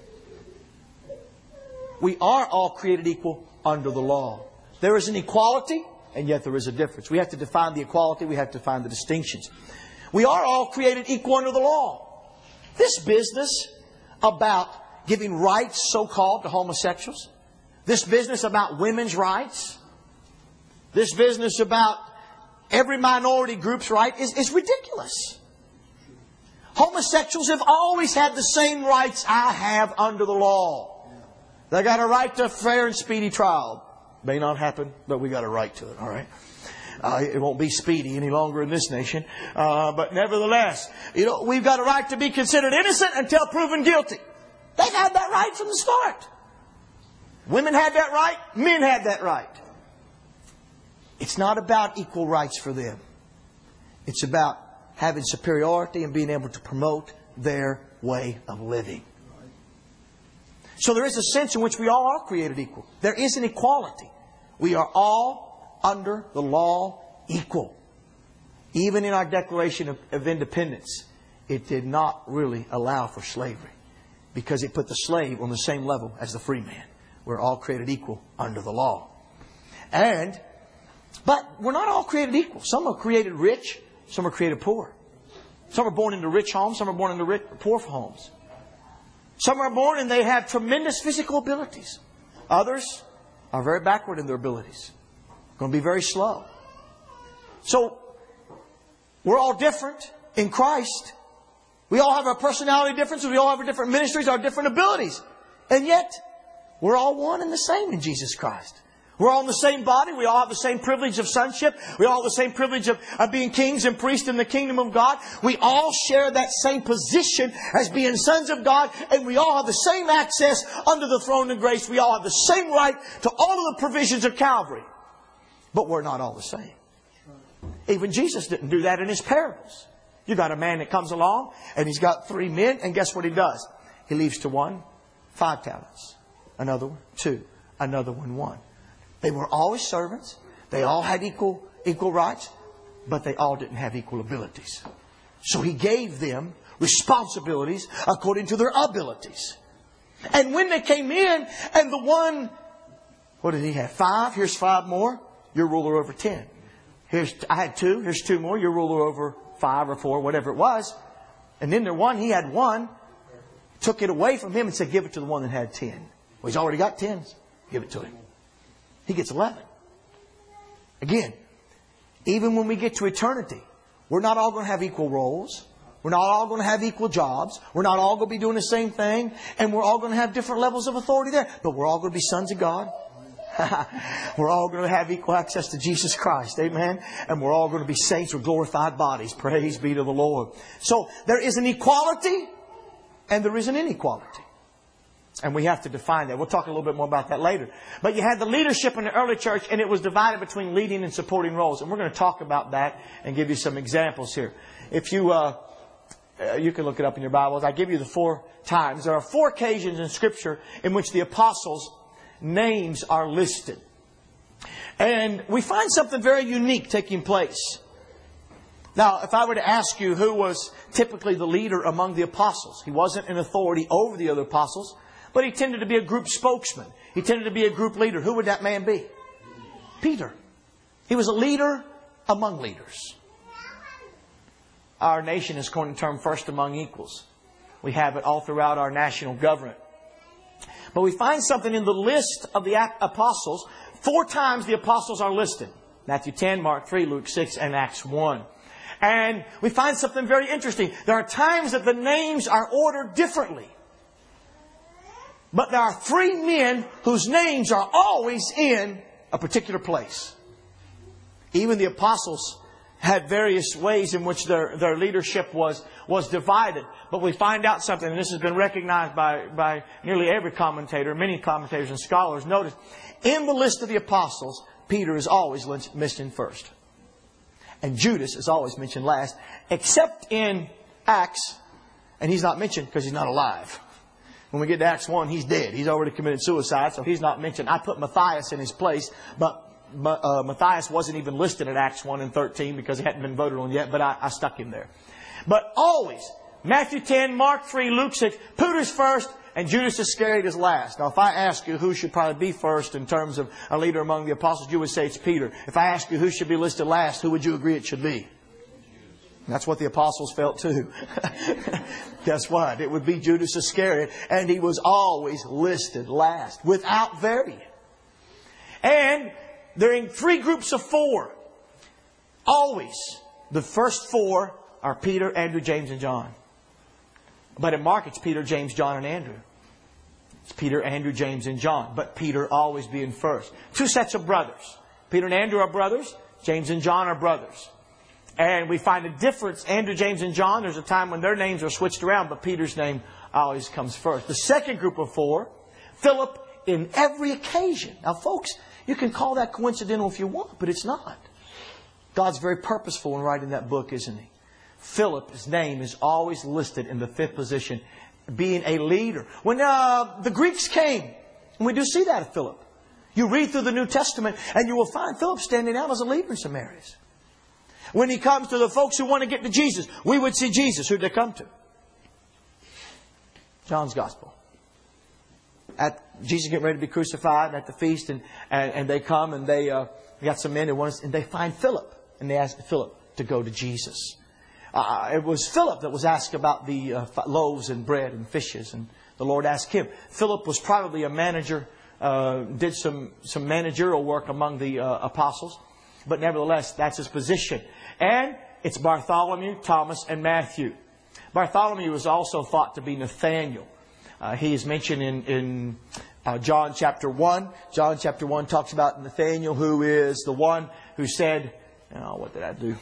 We are all created equal under the law. There is an equality, and yet there is a difference. We have to define the equality. We have to find the distinctions. We are all created equal under the law. This business about giving rights, so-called, to homosexuals, this business about women's rights, this business about every minority group's right is ridiculous. Homosexuals have always had the same rights I have under the law. They got a right to a fair and speedy trial. May not happen, but we got a right to it, all right? It won't be speedy any longer in this nation. But nevertheless, we've got a right to be considered innocent until proven guilty. They've had that right from the start. Women had that right. Men had that right. It's not about equal rights for them. It's about having superiority and being able to promote their way of living. So there is a sense in which we all are created equal. There is an equality. We are all under the law equal. Even in our Declaration of Independence, it did not really allow for slavery, because it put the slave on the same level as the free man. We're all created equal under the law. But we're not all created equal. Some are created rich, some are created poor. Some are born into rich homes, some are born into poor homes. Some are born and they have tremendous physical abilities. Others are very backward in their abilities. Going to be very slow. So, we're all different in Christ. We all have our personality differences. We all have our different ministries, our different abilities. And yet, we're all one and the same in Jesus Christ. We're all in the same body. We all have the same privilege of sonship. We all have the same privilege of being kings and priests in the kingdom of God. We all share that same position as being sons of God. And we all have the same access under the throne of grace. We all have the same right to all of the provisions of Calvary. But we're not all the same. Even Jesus didn't do that in His parables. You got a man that comes along and he's got 3 men, and guess what he does? He leaves to one 5 talents. Another one 2. Another one 1. They were always servants. They all had equal rights, but they all didn't have equal abilities. So He gave them responsibilities according to their abilities. And when they came in, and the one, what did he have? 5. Here's 5 more. You're ruler over 10. I had 2. Here's 2 more. You're ruler over 5 or 4, whatever it was. And then he had 1. Took it away from him and said, give it to the one that had 10. Well, he's already got 10. Give it to him. He gets 11. Again, even when we get to eternity, we're not all going to have equal roles. We're not all going to have equal jobs. We're not all going to be doing the same thing. And we're all going to have different levels of authority there. But we're all going to be sons of God. We're all going to have equal access to Jesus Christ. Amen. And we're all going to be saints with glorified bodies. Praise be to the Lord. So there is an equality and there is an inequality. And we have to define that. We'll talk a little bit more about that later. But you had the leadership in the early church, and it was divided between leading and supporting roles. And we're going to talk about that and give you some examples here. If you can look it up in your Bibles. I give you the 4 times. There are 4 occasions in Scripture in which the apostles' names are listed. And we find something very unique taking place. Now, if I were to ask you who was typically the leader among the apostles, he wasn't an authority over the other apostles, but he tended to be a group spokesman. He tended to be a group leader. Who would that man be? Peter. He was a leader among leaders. Our nation is coined the term first among equals. We have it all throughout our national government. But we find something in the list of the apostles. 4 times the apostles are listed. Matthew 10, Mark 3, Luke 6, and Acts 1. And we find something very interesting. There are times that the names are ordered differently. But there are 3 men whose names are always in a particular place. Even the apostles had various ways in which their leadership was divided. But we find out something, and this has been recognized by nearly every commentator, many commentators and scholars. Notice, in the list of the apostles, Peter is always mentioned first. And Judas is always mentioned last, except in Acts, and he's not mentioned because he's not alive. When we get to Acts 1, he's dead. He's already committed suicide, so he's not mentioned. I put Matthias in his place, but Matthias wasn't even listed at Acts 1 and 13 because he hadn't been voted on yet, but I stuck him there. But always, Matthew 10, Mark 3, Luke 6, Peter's first, and Judas Iscariot is last. Now, if I ask you who should probably be first in terms of a leader among the apostles, you would say it's Peter. If I ask you who should be listed last, who would you agree it should be? That's what the apostles felt too. Guess what? It would be Judas Iscariot. And he was always listed last, without varying. And they're in 3 groups of 4. Always. The first 4 are Peter, Andrew, James, and John. But in Mark, it's Peter, James, John, and Andrew. It's Peter, Andrew, James, and John. But Peter always being first. 2 sets of brothers. Peter and Andrew are brothers. James and John are brothers. And we find a difference. Andrew, James, and John, there's a time when their names are switched around, but Peter's name always comes first. The second group of 4, Philip in every occasion. Now, folks, you can call that coincidental if you want, but it's not. God's very purposeful in writing that book, isn't He? Philip, his name is always listed in the 5th position, being a leader. When the Greeks came, and we do see that of Philip. You read through the New Testament, and you will find Philip standing out as a leader in some areas. When he comes to the folks who want to get to Jesus, we would see Jesus. Who'd they come to? John's Gospel. At Jesus getting ready to be crucified at the feast, and they come and they got some men who want, and they find Philip, and they ask Philip to go to Jesus. It was Philip that was asked about the loaves and bread and fishes, and the Lord asked him. Philip was probably a manager, did some managerial work among the apostles. But nevertheless, that's his position. And it's Bartholomew, Thomas, and Matthew. Bartholomew was also thought to be Nathaniel. He is mentioned in John chapter 1. John chapter 1 talks about Nathaniel, who is the one who said, what did I do?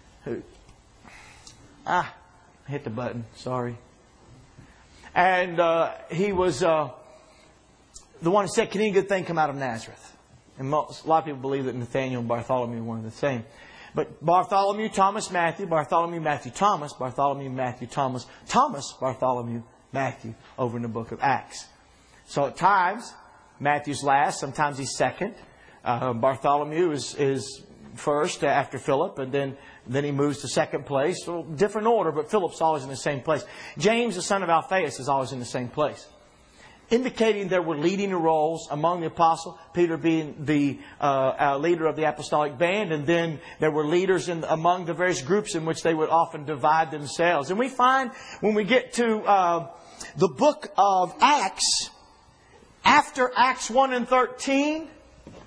I hit the button. Sorry. And he was the one who said, can any good thing come out of Nazareth? And a lot of people believe that Nathaniel and Bartholomew are one and the same. But Bartholomew, Thomas, Matthew, Bartholomew, Matthew, Thomas, Bartholomew, Matthew, Thomas, Thomas, Bartholomew, Matthew, over in the book of Acts. So at times, Matthew's last, sometimes he's second. Bartholomew is first after Philip, and then he moves to second place. So different order, but Philip's always in the same place. James, the son of Alphaeus, is always in the same place. Indicating there were leading roles among the apostles, Peter being the leader of the apostolic band, and then there were leaders among the various groups in which they would often divide themselves. And we find when we get to the book of Acts, after Acts 1 and 13,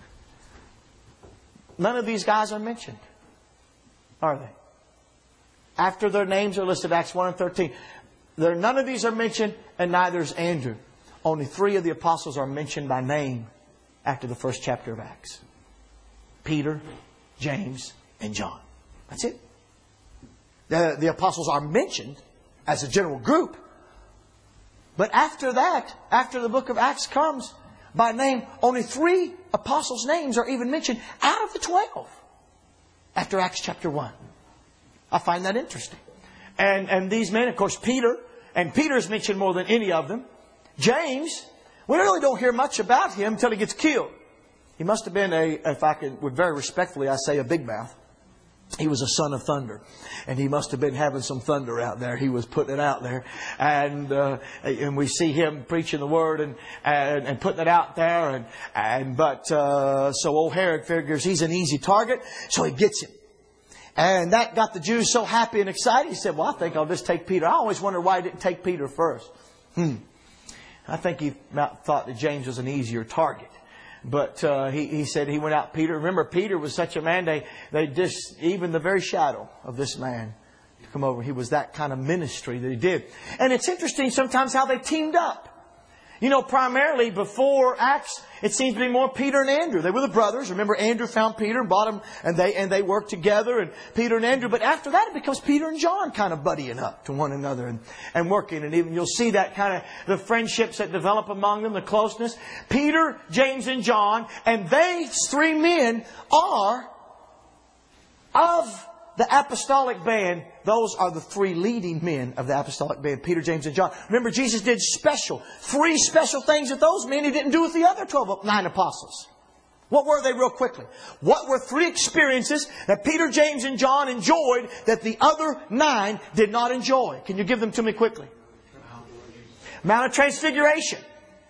none of these guys are mentioned, are they? after their names are listed, Acts 1 and 13, none of these are mentioned, and neither is Andrew. Only 3 of the apostles are mentioned by name after the first chapter of Acts. Peter, James, and John. That's it. The apostles are mentioned as a general group. But after that, after the book of Acts comes by name, only 3 apostles' names are even mentioned out of the 12 after Acts chapter 1. I find that interesting. And these men, of course, Peter, and Peter's mentioned more than any of them. James, we really don't hear much about him until he gets killed. He must have been would very respectfully I say, a big mouth. He was a son of thunder. And he must have been having some thunder out there. He was putting it out there. And we see him preaching the Word and putting it out there. So old Herod figures he's an easy target. So he gets him. And that got the Jews so happy and excited. He said, well, I think I'll just take Peter. I always wondered why he didn't take Peter first. I think he thought that James was an easier target. But he said he went out Peter. Remember, Peter was such a man, they just, even the very shadow of this man to come over. He was that kind of ministry that he did. And it's interesting sometimes how they teamed up. You know, primarily before Acts, it seems to be more Peter and Andrew. They were the brothers. Remember, Andrew found Peter and brought him, and they worked together, and Peter and Andrew. But after that, it becomes Peter and John kind of buddying up to one another and working. And even you'll see that kind of the friendships that develop among them, the closeness. Peter, James, and John, and these 3 men are of the apostolic band. Those are the 3 leading men of the apostolic band, Peter, James, and John. Remember, Jesus did 3 special things with those men He didn't do with the other 9 apostles. What were they real quickly? What were 3 experiences that Peter, James, and John enjoyed that the other 9 did not enjoy? Can you give them to me quickly? Mount of Transfiguration.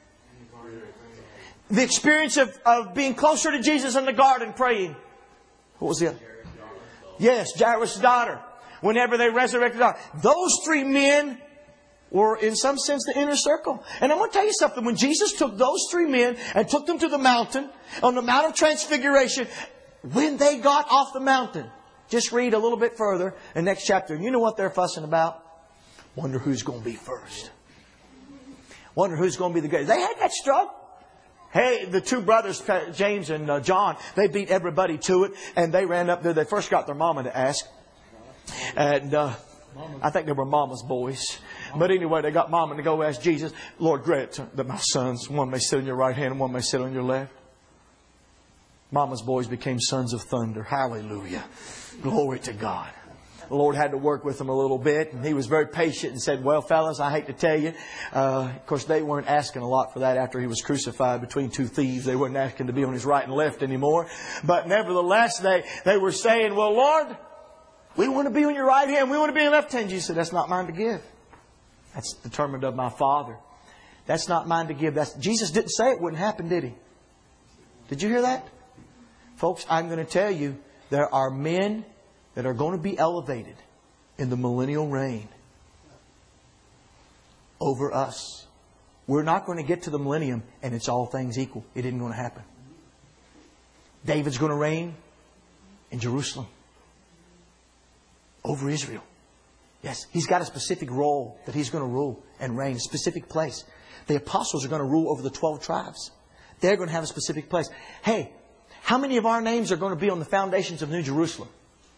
The experience of being closer to Jesus in the garden praying. What was the other? Yes, Jairus' daughter. Whenever they resurrected her. Those 3 men were, in some sense, the inner circle. And I'm going to tell you something. When Jesus took those 3 men and took them to the mountain, on the Mount of Transfiguration, when they got off the mountain, just read a little bit further in the next chapter. And you know what they're fussing about? Wonder who's going to be first. Wonder who's going to be the greatest. They had that struggle. Hey, the 2 brothers, James and John, they beat everybody to it. And they ran up there. They first got their mama to ask. And I think they were mama's boys. But anyway, they got mama to go ask Jesus, Lord, grant that my sons, one may sit on your right hand and one may sit on your left. Mama's boys became sons of thunder. Hallelujah. Glory to God. The Lord had to work with them a little bit. And He was very patient and said, well, fellas, I hate to tell you. Of course, they weren't asking a lot for that after He was crucified between 2 thieves. They weren't asking to be on His right and left anymore. But nevertheless, they were saying, well, Lord, we want to be on your right hand. We want to be on your left hand. Jesus said, that's not mine to give. That's determined of my Father. That's not mine to give. Jesus didn't say it wouldn't happen, did He? Did you hear that? Folks, I'm going to tell you, there are men that are going to be elevated in the millennial reign over us. We're not going to get to the millennium and it's all things equal. It isn't going to happen. David's going to reign in Jerusalem over Israel. Yes, he's got a specific role that he's going to rule and reign, a specific place. The apostles are going to rule over the 12 tribes. They're going to have a specific place. Hey, how many of our names are going to be on the foundations of New Jerusalem?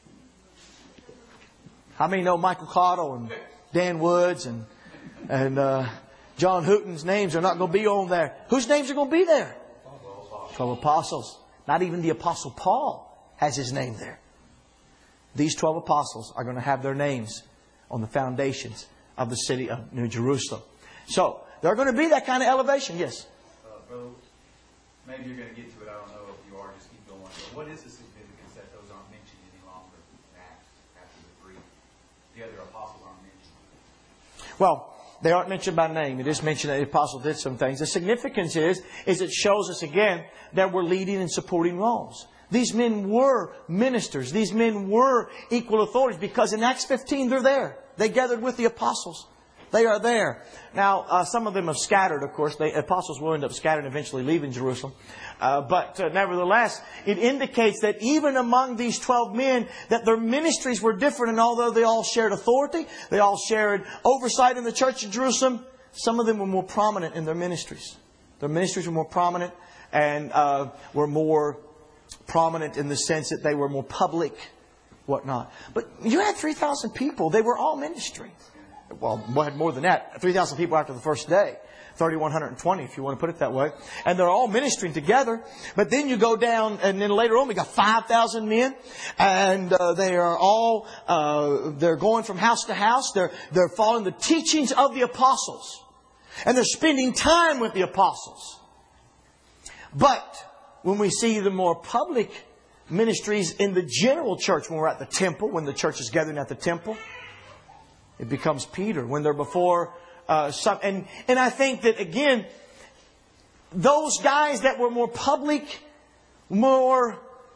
How many know Michael Cottle and Dan Woods and John Hooten's names are not going to be on there? Whose names are going to be there? 12 apostles. Not even the Apostle Paul has his name there. These 12 apostles are going to have their names on the foundations of the city of New Jerusalem. So, they're going to be that kind of elevation. Yes? Brother, maybe you're going to get to it. I don't know if you are. Just keep going. But what is the significance that those aren't mentioned any longer in Acts after the 3? The other apostles aren't mentioned. Well, they aren't mentioned by name. It is mentioned that the apostle did some things. The significance is it shows us again that we're leading and supporting roles. These men were ministers. These men were equal authorities because in Acts 15 they're there. They gathered with the apostles. They are there. Now, some of them have scattered, of course. The apostles will end up scattering, eventually leaving Jerusalem. But nevertheless, it indicates that even among these 12 men, that their ministries were different. And although they all shared authority, they all shared oversight in the church of Jerusalem, some of them were more prominent in their ministries. Their ministries were more prominent and were more prominent in the sense that they were more public, whatnot. But you had 3,000 people. They were all ministering. Well, had more than that. 3,000 people after the first day. 3,120 if you want to put it that way. And they're all ministering together. But then you go down, and then later on we got 5,000 men. And they are all, they're going from house to house. They're following the teachings of the apostles. And they're spending time with the apostles. But when we see the more public ministries in the general church, when we're at the temple, when the church is gathering at the temple, it becomes Peter. When they're before some... And I think that, again, those guys that were more public, more...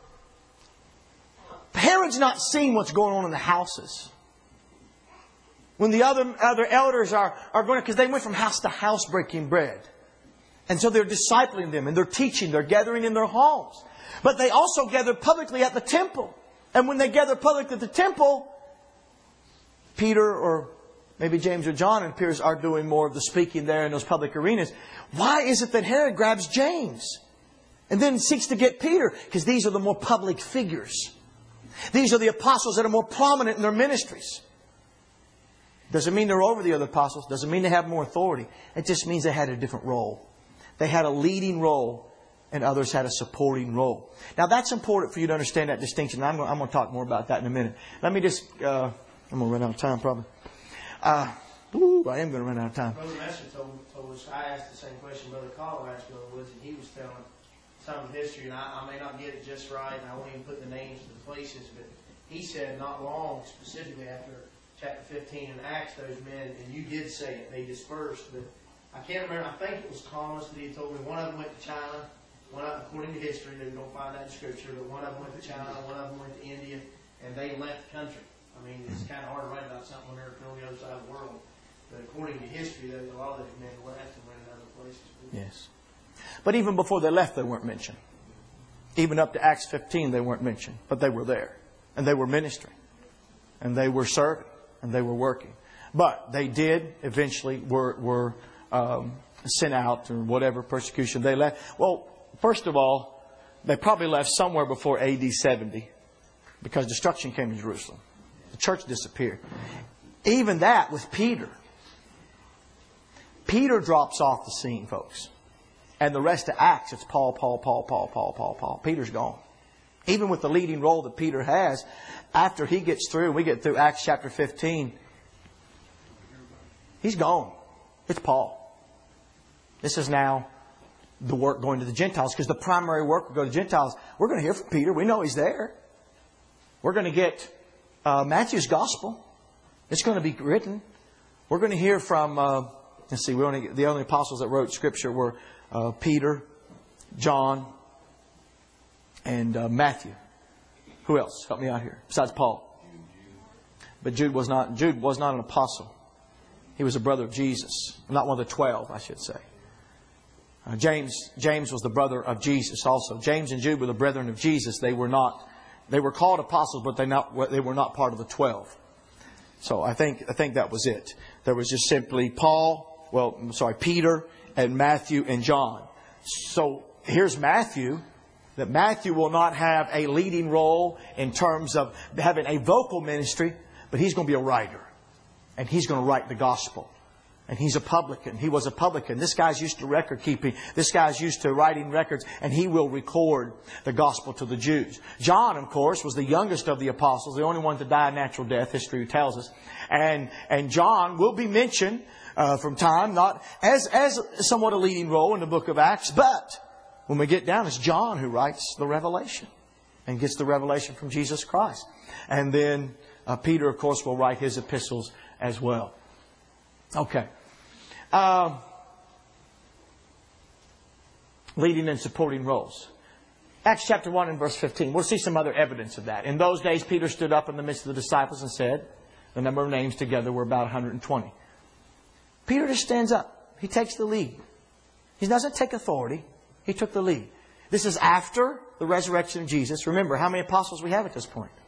Herod's not seeing what's going on in the houses. When the other elders are going... Because they went from house to house breaking bread. And so they're discipling them and they're teaching. They're gathering in their homes. But they also gather publicly at the temple. And when they gather publicly at the temple, Peter or maybe James or John, it appears, are doing more of the speaking there in those public arenas. Why is it that Herod grabs James and then seeks to get Peter? Because these are the more public figures. These are the apostles that are more prominent in their ministries. Doesn't mean they're over the other apostles. Doesn't mean they have more authority. It just means they had a different role. They had a leading role and others had a supporting role. Now that's important for you to understand that distinction. I'm going to talk more about that in a minute. Let me just... I'm going to run out of time probably. I am going to run out of time. Brother Messer told us, I asked the same question Brother Carl asked Brother Woods, and he was telling some of the history, and I may not get it just right, and I won't even put the names of the places, but he said not long, specifically after chapter 15 in Acts, those men, and you did say it, they dispersed, but I can't remember, I think it was Thomas that he told me, one of them went to China, one of them, according to history, they don't find that in Scripture, but one of them went to China, one of them went to India, and they left the country. I mean, it's kind of hard to write about something when they're on the other side of the world. But according to history, a lot of those men left and went to other places. Yes. But even before they left, they weren't mentioned. Even up to Acts 15, they weren't mentioned. But they were there. And they were ministering. And they were serving. And they were working. But they did eventually were sent out or whatever persecution they left. Well, first of all, they probably left somewhere before AD 70. Because destruction came to Jerusalem. The church disappeared. Even that with Peter. Peter drops off the scene, folks. And the rest of Acts, it's Paul. Peter's gone. Even with the leading role that Peter has, after he gets through, we get through Acts chapter 15, he's gone. It's Paul. This is now the work going to the Gentiles. Because the primary work will go to the Gentiles. We're going to hear from Peter. We know he's there. We're going to get Matthew's Gospel. It's going to be written. We're going to hear from, the only apostles that wrote Scripture were Peter, John, and Matthew. Who else? Help me out here. Besides Paul. But Jude was not an apostle. He was a brother of Jesus. Not one of the 12, I should say. James was the brother of Jesus also. James and Jude were the brethren of Jesus. They were called apostles, but they were not part of the 12. So I think that was it. There was just simply Peter and Matthew and John. So here's Matthew. That Matthew will not have a leading role in terms of having a vocal ministry, but he's going to be a writer. And he's going to write the gospel. And he's a publican. He was a publican. This guy's used to record keeping. This guy's used to writing records. And he will record the gospel to the Jews. John, of course, was the youngest of the apostles. The only one to die a natural death, history tells us. And John will be mentioned from time, not as somewhat a leading role in the book of Acts. But when we get down, it's John who writes the revelation. And gets the revelation from Jesus Christ. And then Peter, of course, will write his epistles as well. Okay. Leading and supporting roles. Acts chapter 1 and verse 15. We'll see some other evidence of that. In those days, Peter stood up in the midst of the disciples and said, the number of names together were about 120. Peter just stands up. He takes the lead. He doesn't take authority. He took the lead. This is after the resurrection of Jesus. Remember, how many apostles we have at this point?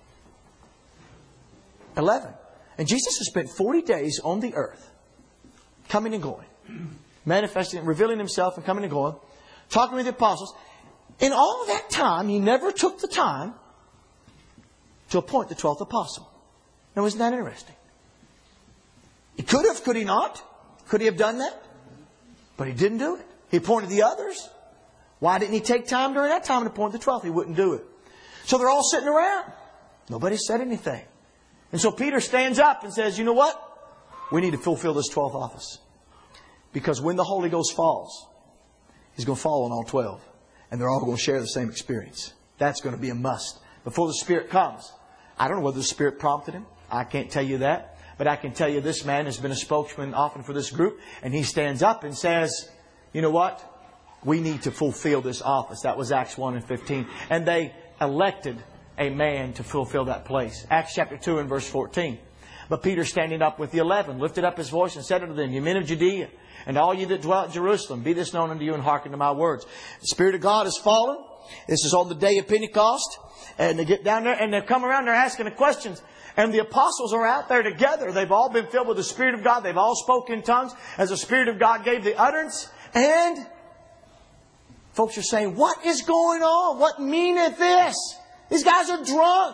11. And Jesus has spent 40 days on the earth, coming and going, manifesting, revealing Himself and coming and going, talking with the apostles. In all that time, He never took the time to appoint the 12th apostle. Now, isn't that interesting? He could have, could He not? Could He have done that? But He didn't do it. He appointed the others. Why didn't He take time during that time to appoint the 12th? He wouldn't do it. So they're all sitting around. Nobody said anything. And so Peter stands up and says, you know what? We need to fulfill this 12th office. Because when the Holy Ghost falls, He's going to fall on all 12. And they're all going to share the same experience. That's going to be a must. Before the Spirit comes. I don't know whether the Spirit prompted him. I can't tell you that. But I can tell you this man has been a spokesman often for this group. And he stands up and says, you know what? We need to fulfill this office. That was Acts 1 and 15. And they elected a man to fulfill that place. Acts chapter 2 and verse 14. But Peter, standing up with the 11, lifted up his voice and said unto them, Ye men of Judea, and all ye that dwell at Jerusalem, be this known unto you, and hearken to my words. The Spirit of God has fallen. This is on the day of Pentecost. And they get down there and they come around, they're asking the questions. And the apostles are out there together. They've all been filled with the Spirit of God. They've all spoken in tongues as the Spirit of God gave the utterance. And folks are saying, what is going on? What meaneth this? These guys are drunk.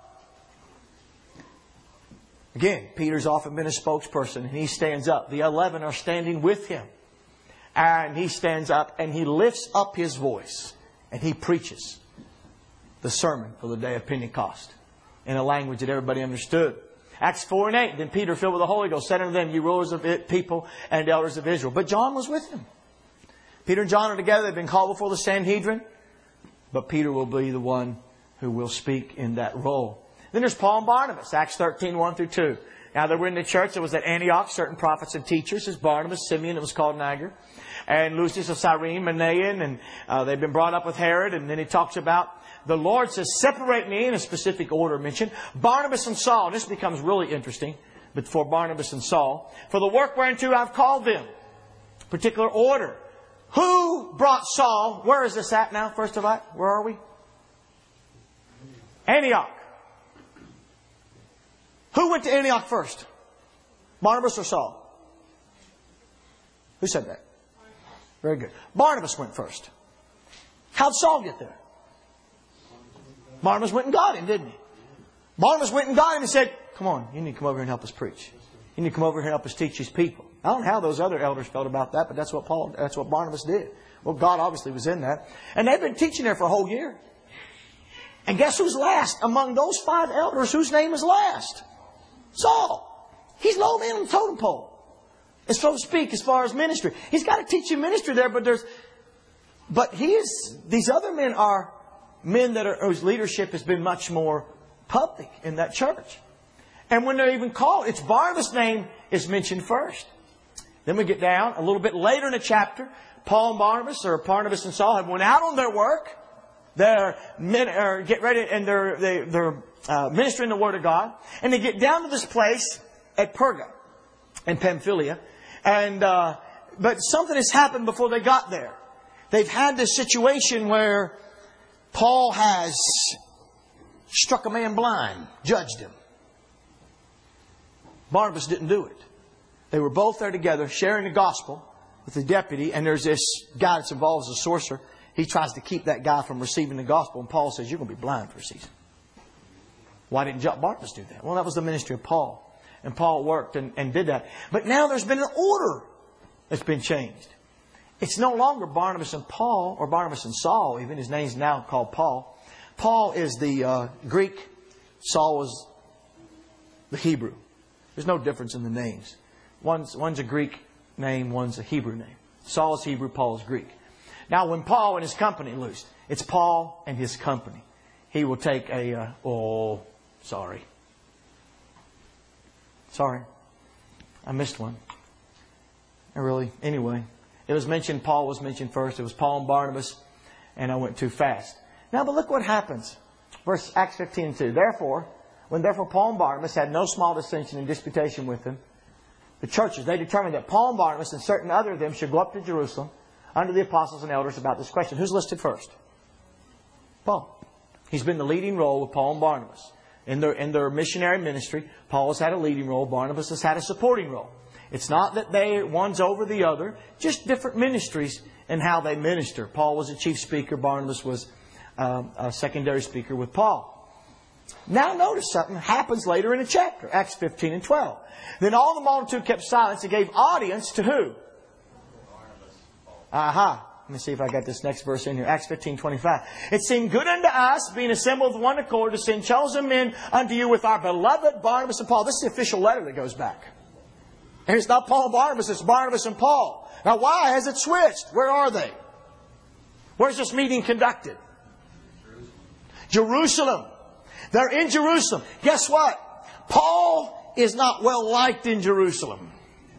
Again, Peter's often been a spokesperson, and he stands up. The 11 are standing with him. And he stands up and he lifts up his voice. And he preaches the sermon for the day of Pentecost in a language that everybody understood. Acts 4 and 8. Then Peter, filled with the Holy Ghost, said unto them, Ye rulers of people and elders of Israel. But John was with him. Peter and John are together. They've been called before the Sanhedrin. But Peter will be the one who will speak in that role. Then there's Paul and Barnabas, Acts 13, 1 through 2. Now, they were in the church. There was at Antioch certain prophets and teachers. There's Barnabas, Simeon, it was called Niger, and Lucius of Cyrene, Manaen, and they've been brought up with Herod. And then he talks about, the Lord says, separate me in a specific order mentioned. Barnabas and Saul. This becomes really interesting, but for Barnabas and Saul. For the work whereunto I've called them. Particular order. Who brought Saul? Where is this at now, first of all? Where are we? Antioch. Who went to Antioch first? Barnabas or Saul? Who said that? Very good. Barnabas went first. How'd Saul get there? Barnabas went and got him, didn't he? Barnabas went and got him and said, come on, you need to come over here and help us preach. You need to come over here and help us teach these people. I don't know how those other elders felt about that, but that's what Barnabas did. Well, God obviously was in that. And they've been teaching there for a whole year. And guess who's last? Among those 5 elders, whose name is last? Saul. He's low man on the totem pole. So to speak, as far as ministry. He's got to teach you ministry there, but these other men are men whose leadership has been much more public in that church. And when they're even called, it's Barnabas' name is mentioned first. Then we get down a little bit later in the chapter. Paul and Barnabas, or Barnabas and Saul, have went out on their work. They're get ready, and they're ministering the Word of God. And they get down to this place at Perga in Pamphylia. And but something has happened before they got there. They've had this situation where Paul has struck a man blind, judged him. Barnabas didn't do it. They were both there together, sharing the gospel with the deputy. And there's this guy that's involved as a sorcerer. He tries to keep that guy from receiving the gospel. And Paul says, you're going to be blind for a season. Why didn't Barnabas do that? Well, that was the ministry of Paul. And Paul worked and did that. But now there's been an order that's been changed. It's no longer Barnabas and Paul, or Barnabas and Saul even. His name's now called Paul. Paul is the Greek. Saul was the Hebrew. There's no difference in the names. One's a Greek name, one's a Hebrew name. Saul is Hebrew, Paul is Greek. Now, when Paul and his company loosed, it's Paul and his company. He will take sorry, I missed one. Anyway, it was mentioned, Paul was mentioned first. It was Paul and Barnabas, and I went too fast. Now, but look what happens. Verse Acts 15:2. When therefore Paul and Barnabas had no small dissension and disputation with them, the churches, they determined that Paul and Barnabas and certain other of them should go up to Jerusalem under the apostles and elders about this question. Who's listed first? Paul. He's been the leading role with Paul and Barnabas. In their missionary ministry, Paul has had a leading role, Barnabas has had a supporting role. It's not that one's over the other, just different ministries and how they minister. Paul was a chief speaker, Barnabas was a secondary speaker with Paul. Now notice something happens later in the chapter, Acts 15 and 12. Then all the multitude kept silence and gave audience to who? Aha. Let me see if I got this next verse in here. Acts 15:25. It seemed good unto us, being assembled with one accord, to send chosen men unto you with our beloved Barnabas and Paul. This is the official letter that goes back. And it's not Paul and Barnabas, it's Barnabas and Paul. Now why has it switched? Where are they? Where's this meeting conducted? Jerusalem. They're in Jerusalem. Guess what? Paul is not well liked in Jerusalem.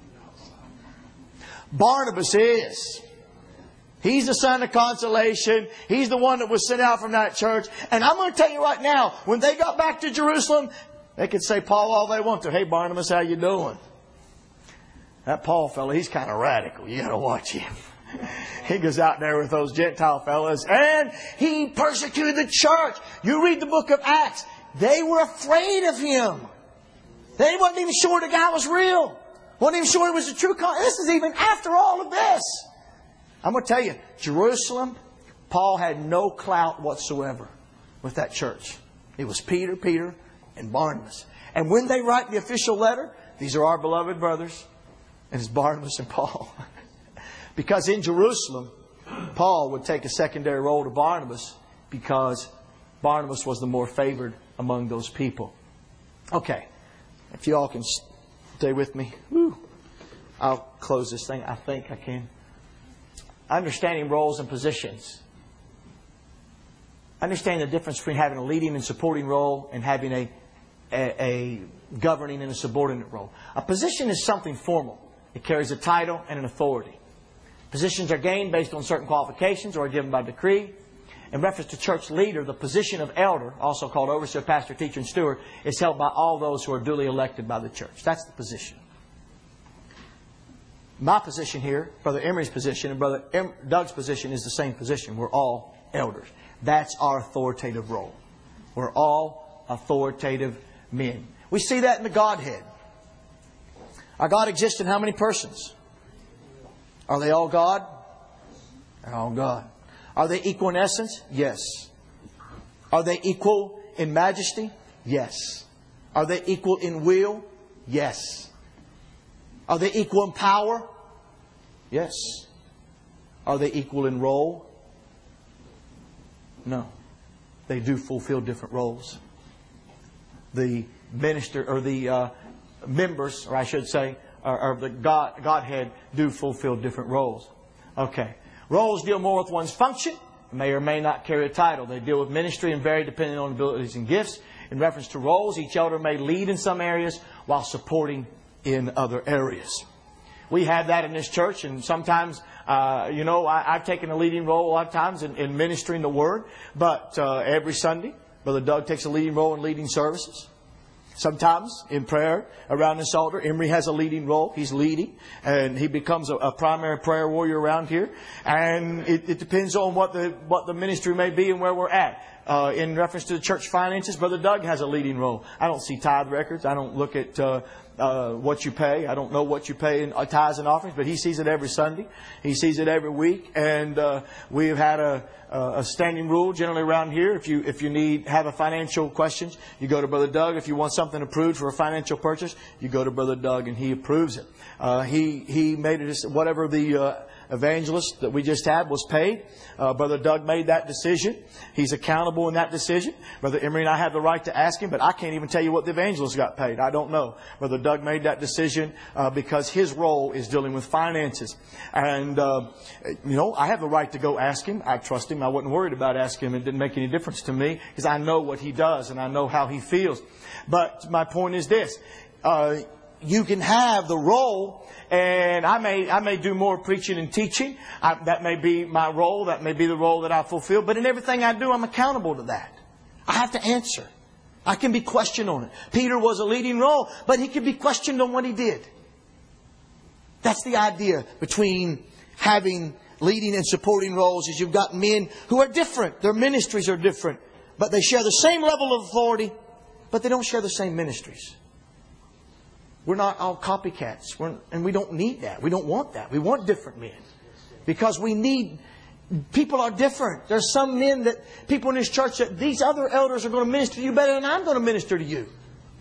Barnabas is. He's the son of consolation. He's the one that was sent out from that church. And I'm going to tell you right now, when they got back to Jerusalem, they could say Paul all they want to. Hey, Barnabas, how you doing? That Paul fellow, he's kind of radical. You got to watch him. He goes out there with those Gentile fellas and he persecuted the church. You read the book of Acts. They were afraid of him. They wasn't even sure the guy was real. Wasn't even sure he was a true convert. This is even after all of this. I'm going to tell you, Jerusalem, Paul had no clout whatsoever with that church. It was Peter, and Barnabas. And when they write the official letter, these are our beloved brothers, and it's Barnabas and Paul. Because in Jerusalem, Paul would take a secondary role to Barnabas because Barnabas was the more favored among those people. Okay, if you all can stay with me. Woo. I'll close this thing. I think I can. Understanding roles and positions. Understanding the difference between having a leading and supporting role and having a governing and a subordinate role. A position is something formal. It carries a title and an authority. Positions are gained based on certain qualifications or are given by decree. In reference to church leader, the position of elder, also called overseer, pastor, teacher, and steward, is held by all those who are duly elected by the church. That's the position. My position here, Brother Emery's position, and Brother Doug's position is the same position. We're all elders. That's our authoritative role. We're all authoritative men. We see that in the Godhead. Our God exists in how many persons? Are they all God? They're all God. Are they equal in essence? Yes. Are they equal in majesty? Yes. Are they equal in will? Yes. Are they equal in power? Yes. Are they equal in role? No. They do fulfill different roles. The minister or the members, or I should say, of the Godhead do fulfill different roles. Okay. Roles deal more with one's function, may or may not carry a title. They deal with ministry and vary depending on abilities and gifts. In reference to roles, each elder may lead in some areas while supporting in other areas. We have that in this church, and sometimes, I've taken a leading role a lot of times in ministering the Word, but every Sunday, Brother Doug takes a leading role in leading services. Sometimes in prayer around this altar, Emery has a leading role. He's leading, and he becomes a primary prayer warrior around here. And it depends on what the ministry may be and where we're at. In reference to the church finances, Brother Doug has a leading role. I don't see tithe records. I don't look at what you pay. I don't know what you pay in tithes and offerings, but he sees it every Sunday. He sees it every week. And we have had a standing rule generally around here. If you have a financial questions, you go to Brother Doug. If you want something approved for a financial purchase, you go to Brother Doug and he approves it. He made it whatever the evangelist that we just had was paid. Brother Doug made that decision. He's accountable in that decision. Brother Emery and I have the right to ask him, but I can't even tell you what the evangelist got paid. I don't know. Brother Doug made that decision because his role is dealing with finances. And, I have the right to go ask him. I trust him. I wasn't worried about asking him. It didn't make any difference to me because I know what he does and I know how he feels. But my point is this. You can have the role, and I may do more preaching and teaching. That may be my role. That may be the role that I fulfill. But in everything I do, I'm accountable to that. I have to answer. I can be questioned on it. Peter was a leading role, but he could be questioned on what he did. That's the idea between having leading and supporting roles, is you've got men who are different. Their ministries are different. But they share the same level of authority, but they don't share the same ministries. We're not all copycats. And we don't need that. We don't want that. We want different men. Because people are different. There's some men that, people in this church, that these other elders are going to minister to you better than I'm going to minister to you.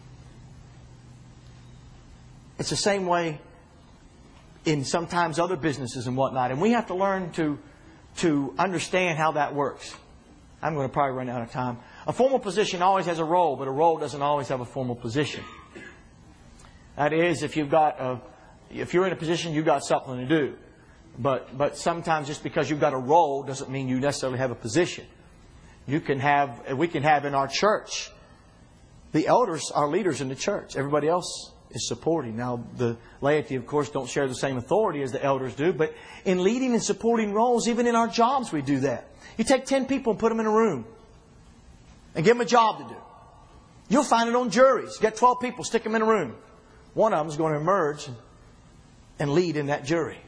It's the same way in sometimes other businesses and whatnot. And we have to learn to understand how that works. I'm going to probably run out of time. A formal position always has a role, but a role doesn't always have a formal position. That is, if you're in a position, you've got something to do. But sometimes just because you've got a role doesn't mean you necessarily have a position. We can have in our church, the elders are leaders in the church. Everybody else is supporting. Now, the laity, of course, don't share the same authority as the elders do. But in leading and supporting roles, even in our jobs, we do that. You take 10 people and put them in a room and give them a job to do. You'll find it on juries. You get 12 people, stick them in a room. One of them is going to emerge and lead in that jury.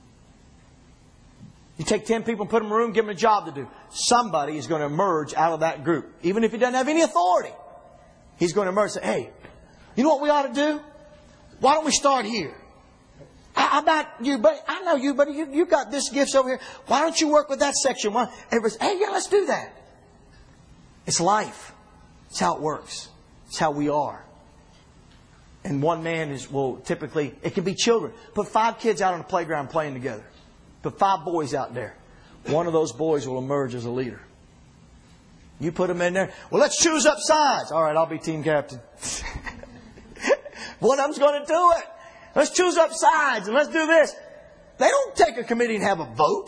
You take 10 people and put them in a room, give them a job to do. Somebody is going to emerge out of that group. Even if he doesn't have any authority, he's going to emerge and say, hey, you know what we ought to do? Why don't we start here? How about you, buddy? I know you, buddy. You got this gift over here. Why don't you work with that section? Everybody's, hey, yeah, let's do that. It's life. It's how it works. It's how we are. And one man typically, it can be children. Put 5 kids out on the playground playing together. Put 5 boys out there. One of those boys will emerge as a leader. You put them in there. Well, let's choose up sides. All right, I'll be team captain. One of them's going to do it. Let's choose up sides and let's do this. They don't take a committee and have a vote.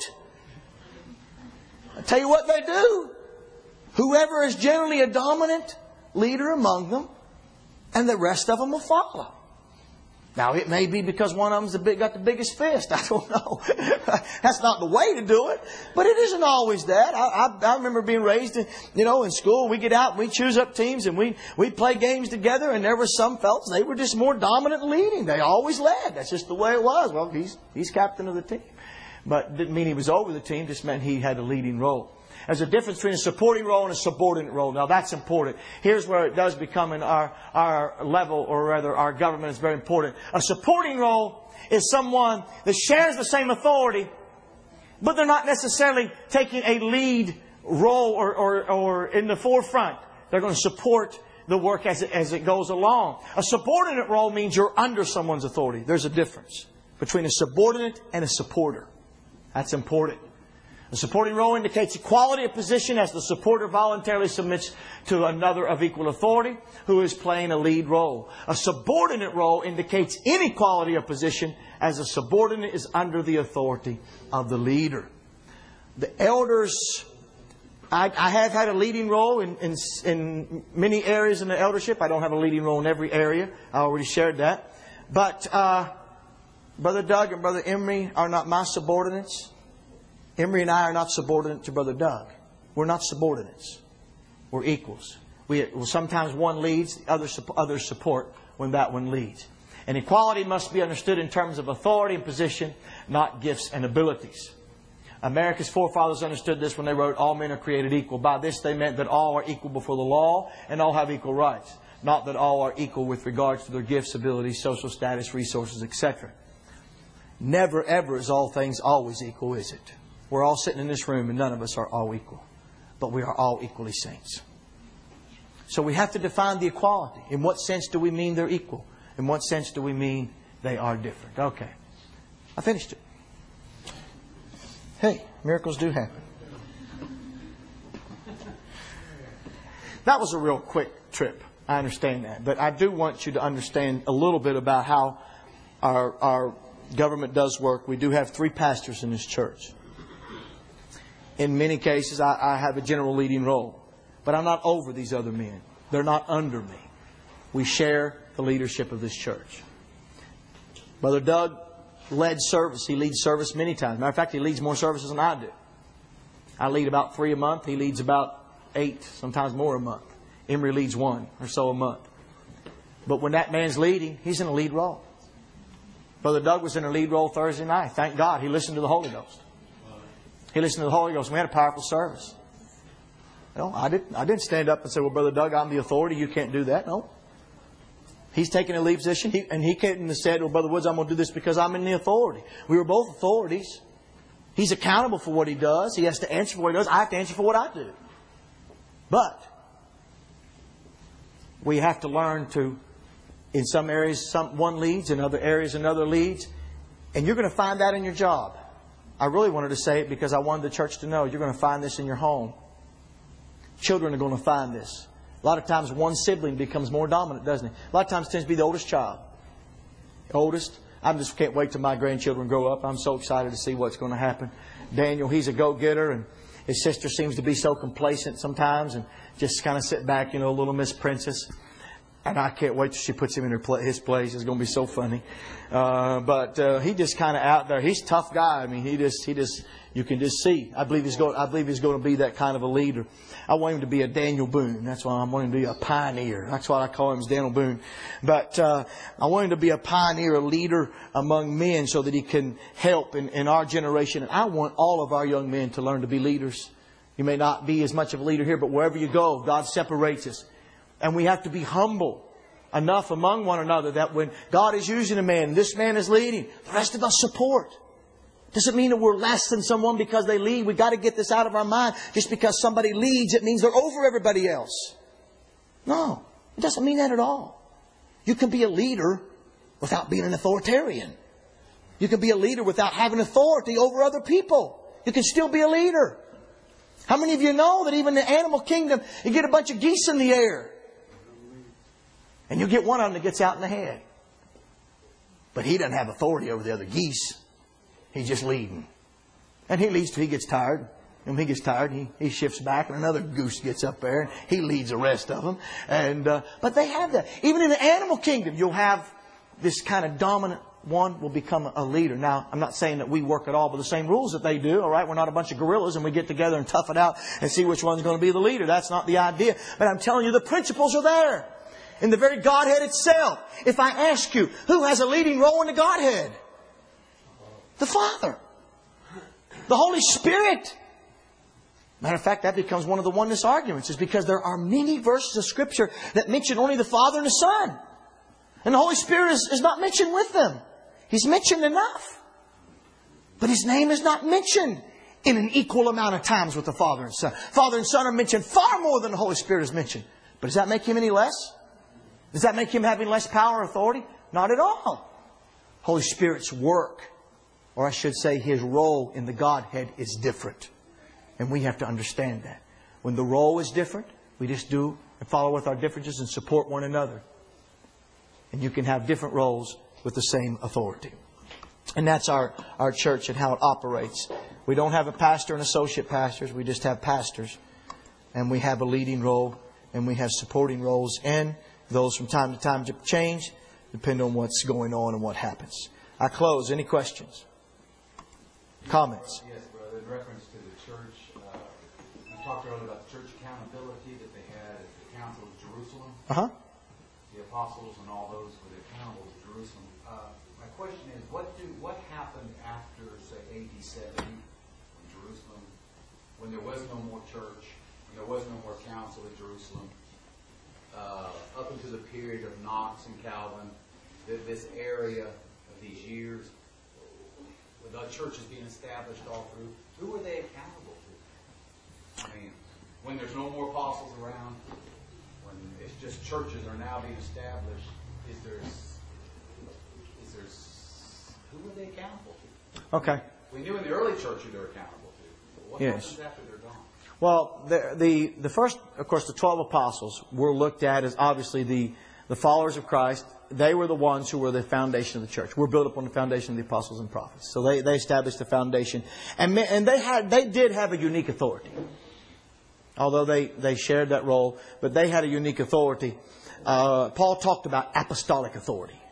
I'll tell you what they do. Whoever is generally a dominant leader among them, and the rest of them will follow. Now, it may be because one of them's got the biggest fist. I don't know. That's not the way to do it. But it isn't always that. I remember being raised in school. We get out and we choose up teams and we play games together. And there were some fellas, they were just more dominant leading. They always led. That's just the way it was. Well, he's captain of the team. But didn't mean he was over the team. Just meant he had a leading role. There's a difference between a supporting role and a subordinate role. Now, that's important. Here's where it does become in our level, or rather our government is very important. A supporting role is someone that shares the same authority, but they're not necessarily taking a lead role or in the forefront. They're going to support the work as it goes along. A subordinate role means you're under someone's authority. There's a difference between a subordinate and a supporter. That's important. The supporting role indicates equality of position as the supporter voluntarily submits to another of equal authority who is playing a lead role. A subordinate role indicates inequality of position as the subordinate is under the authority of the leader. The elders, I have had a leading role in many areas in the eldership. I don't have a leading role in every area. I already shared that. But Brother Doug and Brother Emery are not my subordinates. Emery and I are not subordinate to Brother Doug. We're not subordinates. We're equals. Sometimes one leads, others support when that one leads. And equality must be understood in terms of authority and position, not gifts and abilities. America's forefathers understood this when they wrote, all men are created equal. By this they meant that all are equal before the law and all have equal rights. Not that all are equal with regards to their gifts, abilities, social status, resources, etc. Never ever is all things always equal, is it? We're all sitting in this room and none of us are all equal. But we are all equally saints. So we have to define the equality. In what sense do we mean they're equal? In what sense do we mean they are different? Okay. I finished it. Hey, miracles do happen. That was a real quick trip. I understand that. But I do want you to understand a little bit about how our government does work. We do have 3 pastors in this church. In many cases, I have a general leading role. But I'm not over these other men. They're not under me. We share the leadership of this church. Brother Doug led service. He leads service many times. Matter of fact, he leads more services than I do. I lead about 3 a month. He leads about 8, sometimes more a month. Emery leads 1 or so a month. But when that man's leading, he's in a lead role. Brother Doug was in a lead role Thursday night. Thank God. He listened to the Holy Ghost. He listened to the Holy Ghost. We had a powerful service. No, I didn't stand up and say, well, Brother Doug, I'm the authority. You can't do that. No. He's taking a lead position. He came and said, well, Brother Woods, I'm going to do this because I'm in the authority. We were both authorities. He's accountable for what he does. He has to answer for what he does. I have to answer for what I do. But we have to learn to, in some areas, one leads, in other areas, another leads. And you're going to find that in your job. I really wanted to say it because I wanted the church to know you're going to find this in your home. Children are going to find this. A lot of times one sibling becomes more dominant, doesn't it? A lot of times it tends to be the oldest child. Oldest. I just can't wait till my grandchildren grow up. I'm so excited to see what's going to happen. Daniel, he's a go-getter, and his sister seems to be so complacent sometimes and just kind of sit back, little Miss Princess. And I can't wait till she puts him in his place. It's going to be so funny. But he just kind of out there. He's a tough guy. I mean, he just you can just see. I believe he's going to be that kind of a leader. I want him to be a Daniel Boone. That's why I want him to be a pioneer. That's what I call him, is Daniel Boone. But I want him to be a pioneer, a leader among men, so that he can help in our generation. And I want all of our young men to learn to be leaders. You may not be as much of a leader here, but wherever you go, God separates us. And we have to be humble enough among one another that when God is using a man, this man is leading, the rest of us support. Doesn't mean that we're less than someone because they lead. We've got to get this out of our mind. Just because somebody leads, it means they're over everybody else. No, it doesn't mean that at all. You can be a leader without being an authoritarian. You can be a leader without having authority over other people. You can still be a leader. How many of you know that even in the animal kingdom, you get a bunch of geese in the air? And you get one of them that gets out in the head. But he doesn't have authority over the other geese. He's just leading. And he leads till he gets tired. And when he gets tired, he shifts back and another goose gets up there and he leads the rest of them. But they have that. Even in the animal kingdom, you'll have this kind of dominant one will become a leader. Now, I'm not saying that we work at all by the same rules that they do. All right, we're not a bunch of gorillas and we get together and tough it out and see which one's going to be the leader. That's not the idea. But I'm telling you, the principles are there. In the very Godhead itself. If I ask you, who has a leading role in the Godhead? The Father. The Holy Spirit. Matter of fact, that becomes one of the oneness arguments. Is because there are many verses of Scripture that mention only the Father and the Son. And the Holy Spirit is not mentioned with them. He's mentioned enough. But His name is not mentioned in an equal amount of times with the Father and Son. Father and Son are mentioned far more than the Holy Spirit is mentioned. But does that make Him any less? Does that make Him having less power or authority? Not at all. Holy Spirit's work, or I should say His role in the Godhead, is different. And we have to understand that. When the role is different, we just do and follow with our differences and support one another. And you can have different roles with the same authority. And that's our church and how it operates. We don't have a pastor and associate pastors. We just have pastors. And we have a leading role. And we have supporting roles. And those from time to time change, depending on what's going on and what happens. I close. Any questions? Comments? Yes, brother. In reference to the church, you talked earlier about the church accountability that they had at the Council of Jerusalem. Uh-huh. The apostles and all those were accountable to Jerusalem. My question is, what happened after, say, AD 70 in Jerusalem, when there was no more church, when there was no more council in Jerusalem? Up into the period of Knox and Calvin, this area of these years, with the churches being established all through, who were they accountable to? I mean, when there's no more apostles around, when it's just churches are now being established, who were they accountable to? Okay. We knew in the early church who they were accountable to. But what happens after they're gone? Well, the first, of course, the 12 apostles were looked at as obviously the followers of Christ. They were the ones who were the foundation of the church. We're built upon the foundation of the apostles and prophets. So they established the foundation. And they did have a unique authority. Although they shared that role, but they had a unique authority. Paul talked about apostolic authority.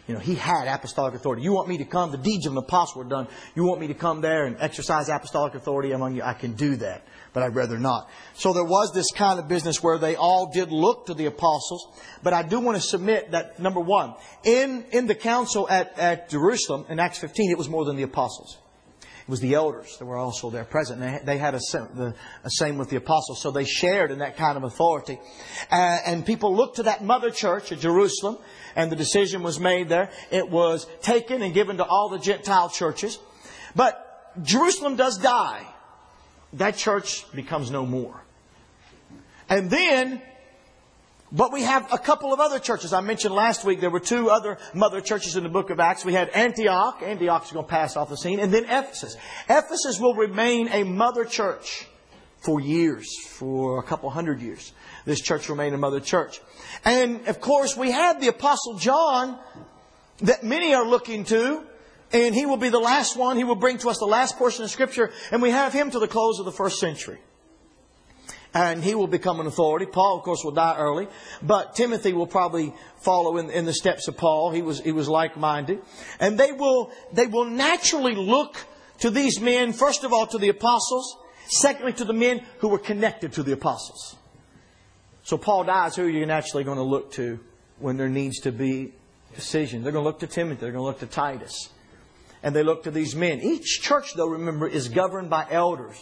He had apostolic authority. You want me to come? The deeds of an apostle were done. You want me to come there and exercise apostolic authority among you? I can do that, but I'd rather not. So there was this kind of business where they all did look to the apostles. But I do want to submit that, number one, in the council at Jerusalem, in Acts 15, it was more than the apostles. It was the elders that were also there present. They had a same with the apostles. So they shared in that kind of authority. And people looked to that mother church at Jerusalem. And the decision was made there. It was taken and given to all the Gentile churches. But Jerusalem does die. That church becomes no more. And then, but we have a couple of other churches. I mentioned last week there were two other mother churches in the book of Acts. We had Antioch. Antioch's going to pass off the scene. And then Ephesus. Ephesus will remain a mother church for years, for a couple hundred years. This church remained a mother church. And of course we have the Apostle John that many are looking to. And he will be the last one. He will bring to us the last portion of Scripture. And we have him to the close of the first century. And he will become an authority. Paul, of course, will die early. But Timothy will probably follow in the steps of Paul. He was like-minded. And they will naturally look to these men, first of all, to the apostles. Secondly, to the men who were connected to the apostles. So Paul dies. Who are you naturally going to look to when there needs to be decisions? They're going to look to Timothy. They're going to look to Titus. And they look to these men. Each church, though, remember, is governed by elders.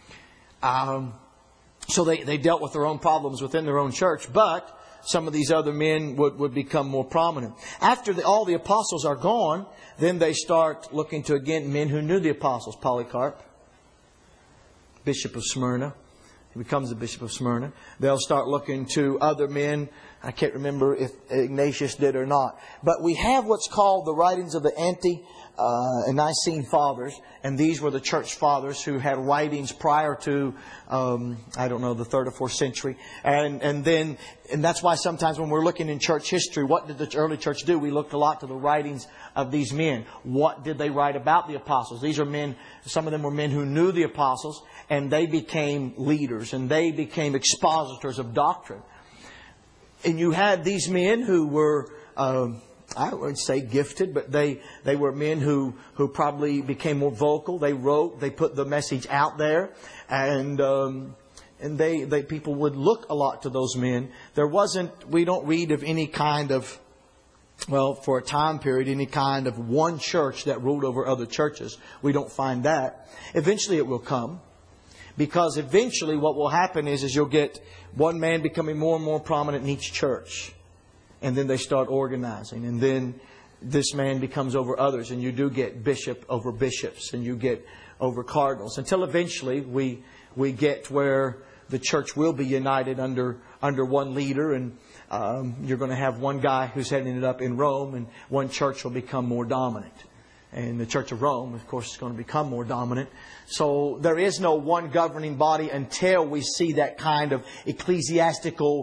So they dealt with their own problems within their own church. But some of these other men would become more prominent. After all the apostles are gone, then they start looking to, again, men who knew the apostles. Polycarp, Bishop of Smyrna. He becomes the Bishop of Smyrna. They'll start looking to other men. I can't remember if Ignatius did or not. But we have what's called the writings of the Nicene Fathers. And these were the church fathers who had writings prior to, the 3rd or 4th century. And that's why sometimes when we're looking in church history, what did the early church do? We looked a lot to the writings of these men. What did they write about the apostles? These are men, some of them were men who knew the apostles. And they became leaders. And they became expositors of doctrine. And you had these men who were, I would say gifted, but they were men who probably became more vocal. They wrote, they put the message out there. And people would look a lot to those men. We don't read of any kind of, for a time period, any kind of one church that ruled over other churches. We don't find that. Eventually it will come. Because eventually what will happen is you'll get one man becoming more and more prominent in each church. And then they start organizing. And then this man becomes over others. And you do get bishop over bishops. And you get over cardinals. Until eventually we get where the church will be united under one leader. And you're going to have one guy who's heading it up in Rome. And one church will become more dominant. And the Church of Rome, of course, is going to become more dominant. So there is no one governing body until we see that kind of ecclesiastical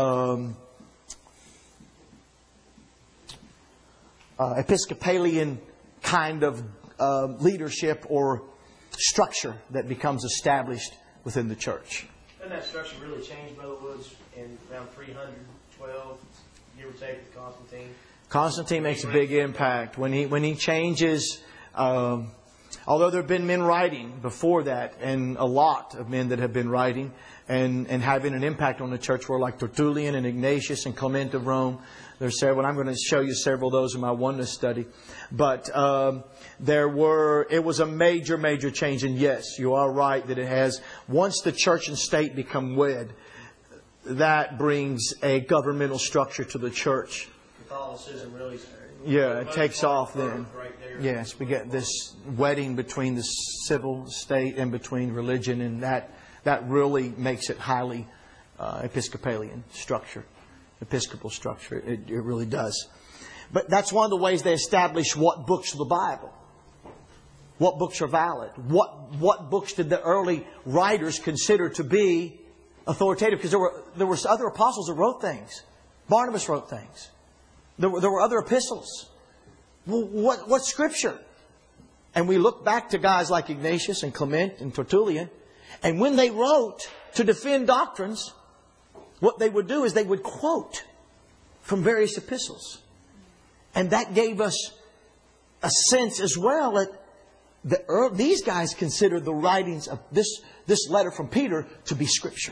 Episcopalian kind of leadership or structure that becomes established within the church. Doesn't that structure really change, Brother Woods, in around 312, give or take, with Constantine? Constantine makes a big impact when he changes. Although there have been men writing before that, and a lot of men that have been writing and having an impact on the church were like Tertullian and Ignatius and Clement of Rome. There's several. I'm going to show you several of those in my oneness study. But it was a major change. And yes, you are right that it has. Once the church and state become wed, that brings a governmental structure to the church. Catholicism really. Yeah, it takes off then. Right there. Yes, we get this wedding between the civil state and between religion, and that really makes it highly Episcopalian structure, Episcopal structure. It really does. But that's one of the ways they establish what books of the Bible, what books are valid, what books did the early writers consider to be authoritative, because there were other apostles that wrote things. Barnabas wrote things. There were other epistles. Well, what Scripture? And we look back to guys like Ignatius and Clement and Tertullian. And when they wrote to defend doctrines, what they would do is they would quote from various epistles. And that gave us a sense as well that these guys considered the writings of this letter from Peter to be Scripture.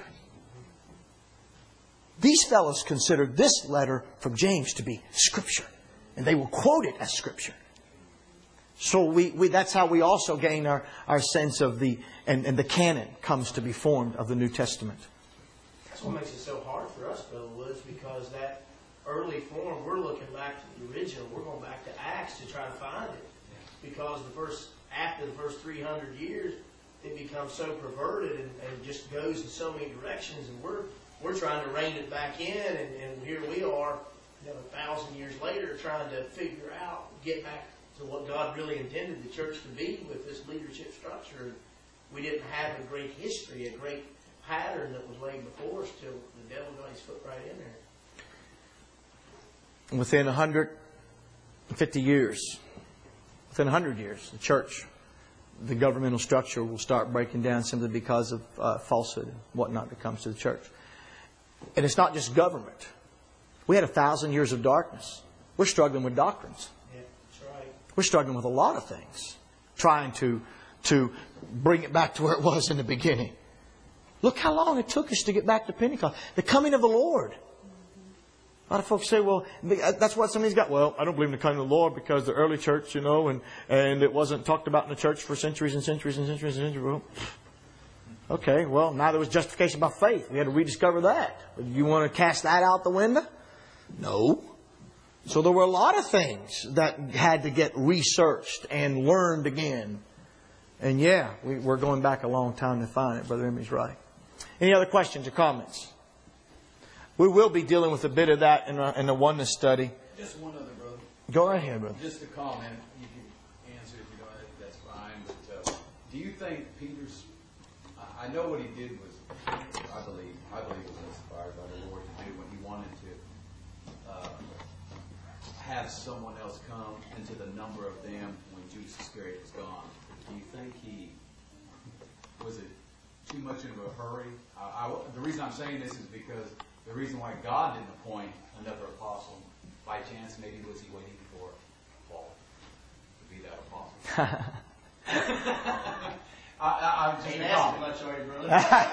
These fellows considered this letter from James to be Scripture. And they will quote it as Scripture. So that's how we also gain our sense of and the canon comes to be formed of the New Testament. That's what makes it so hard for us, Brother Woods, because that early form, we're looking back to the original. We're going back to Acts to try to find it. Because after the first 300 years, it becomes so perverted and just goes in so many directions. And we're trying to rein it back in. And here we are, 1,000 years later, trying to figure out, get back to what God really intended the church to be with this leadership structure. We didn't have a great history, a great pattern that was laid before us till the devil got his foot right in there. Within 150 years, within 100 years, the church, the governmental structure will start breaking down simply because of falsehood and whatnot that comes to the church. And it's not just government. We had 1,000 years of darkness. We're struggling with doctrines. Yeah, that's right. We're struggling with a lot of things, trying to bring it back to where it was in the beginning. Look how long it took us to get back to Pentecost. The coming of the Lord. A lot of folks say, well, that's what somebody's got. Well, I don't believe in the coming of the Lord because the early church, and it wasn't talked about in the church for centuries and centuries and centuries and centuries. Well, okay, well, now there was justification by faith. We had to rediscover that. You want to cast that out the window? No. So there were a lot of things that had to get researched and learned again. And yeah, we're going back a long time to find it. Brother Emmy's right. Any other questions or comments? We will be dealing with a bit of that in the oneness study. Just one other, brother. Go right ahead, brother. Just a comment. You can answer if you don't. That's fine. But do you think Peter's? I know what he did was, I believe it was inspired by the Lord to do when he wanted to have someone else come into the number of them when Judas Iscariot was gone. Do you think was it too much of a hurry? The reason I'm saying this is because the reason why God didn't appoint another apostle by chance maybe was he waiting for Paul to be that apostle. I'm just Ain't asking much, are you, brother?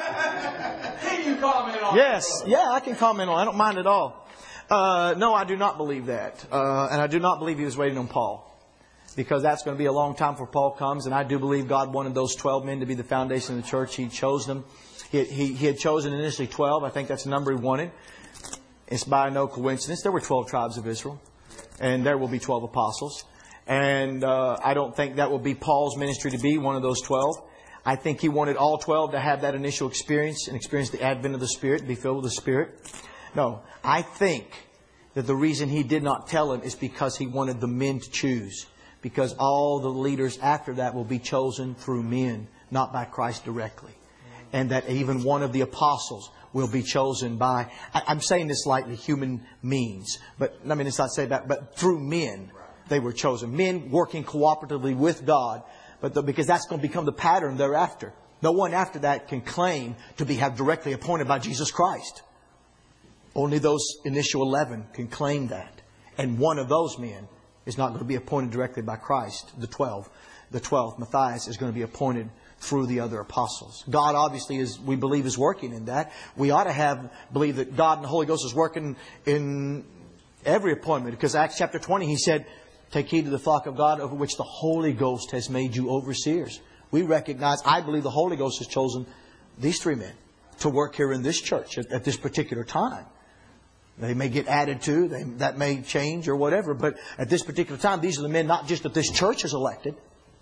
Can you comment on Yes, that, yeah, I can comment on it. I don't mind at all. No, I do not believe that. And I do not believe he was waiting on Paul. Because that's going to be a long time before Paul comes. And I do believe God wanted those 12 men to be the foundation of the church. He chose them. He had chosen initially 12. I think that's the number he wanted. It's by no coincidence. There were 12 tribes of Israel. And there will be 12 apostles. And I don't think that will be Paul's ministry to be one of those 12. I think he wanted all 12 to have that initial experience and experience the advent of the Spirit and be filled with the Spirit. No, I think that the reason he did not tell him is because he wanted the men to choose. Because all the leaders after that will be chosen through men, not by Christ directly. And that even one of the apostles will be chosen by, I'm saying this lightly, human means. But, I mean, it's not saying that, but through men they were chosen. Men working cooperatively with God. Because that's going to become the pattern thereafter. No one after that can claim to be directly appointed by Jesus Christ. Only those initial 11 can claim that. And one of those men is not going to be appointed directly by Christ. The 12th, Matthias, is going to be appointed through the other apostles. God obviously we believe is working in that. We ought to believe that God and the Holy Ghost is working in every appointment. Because Acts chapter 20, He said, take heed to the flock of God over which the Holy Ghost has made you overseers. We recognize, I believe the Holy Ghost has chosen these 3 men to work here in this church at this particular time. They may get added to, that may change or whatever, but at this particular time, these are the men not just that this church has elected,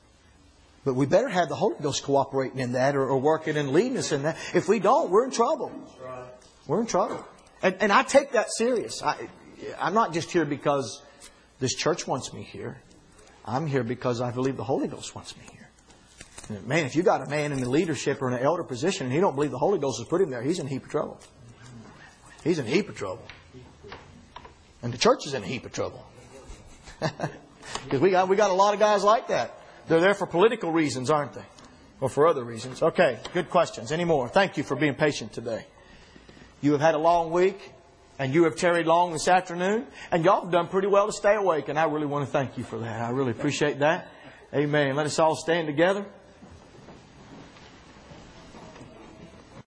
but we better have the Holy Ghost cooperating in that or working and leading us in that. If we don't, we're in trouble. We're in trouble. And I take that serious. I'm not just here because this church wants me here. I'm here because I believe the Holy Ghost wants me here. And man, if you got a man in the leadership or in an elder position and he don't believe the Holy Ghost has put him there, he's in a heap of trouble. He's in a heap of trouble. And the church is in a heap of trouble. Because we got a lot of guys like that. They're there for political reasons, aren't they? Or for other reasons. Okay, good questions. Any more? Thank you for being patient today. You have had a long week. And you have tarried long this afternoon. And y'all have done pretty well to stay awake. And I really want to thank you for that. I really appreciate that. Amen. Let us all stand together.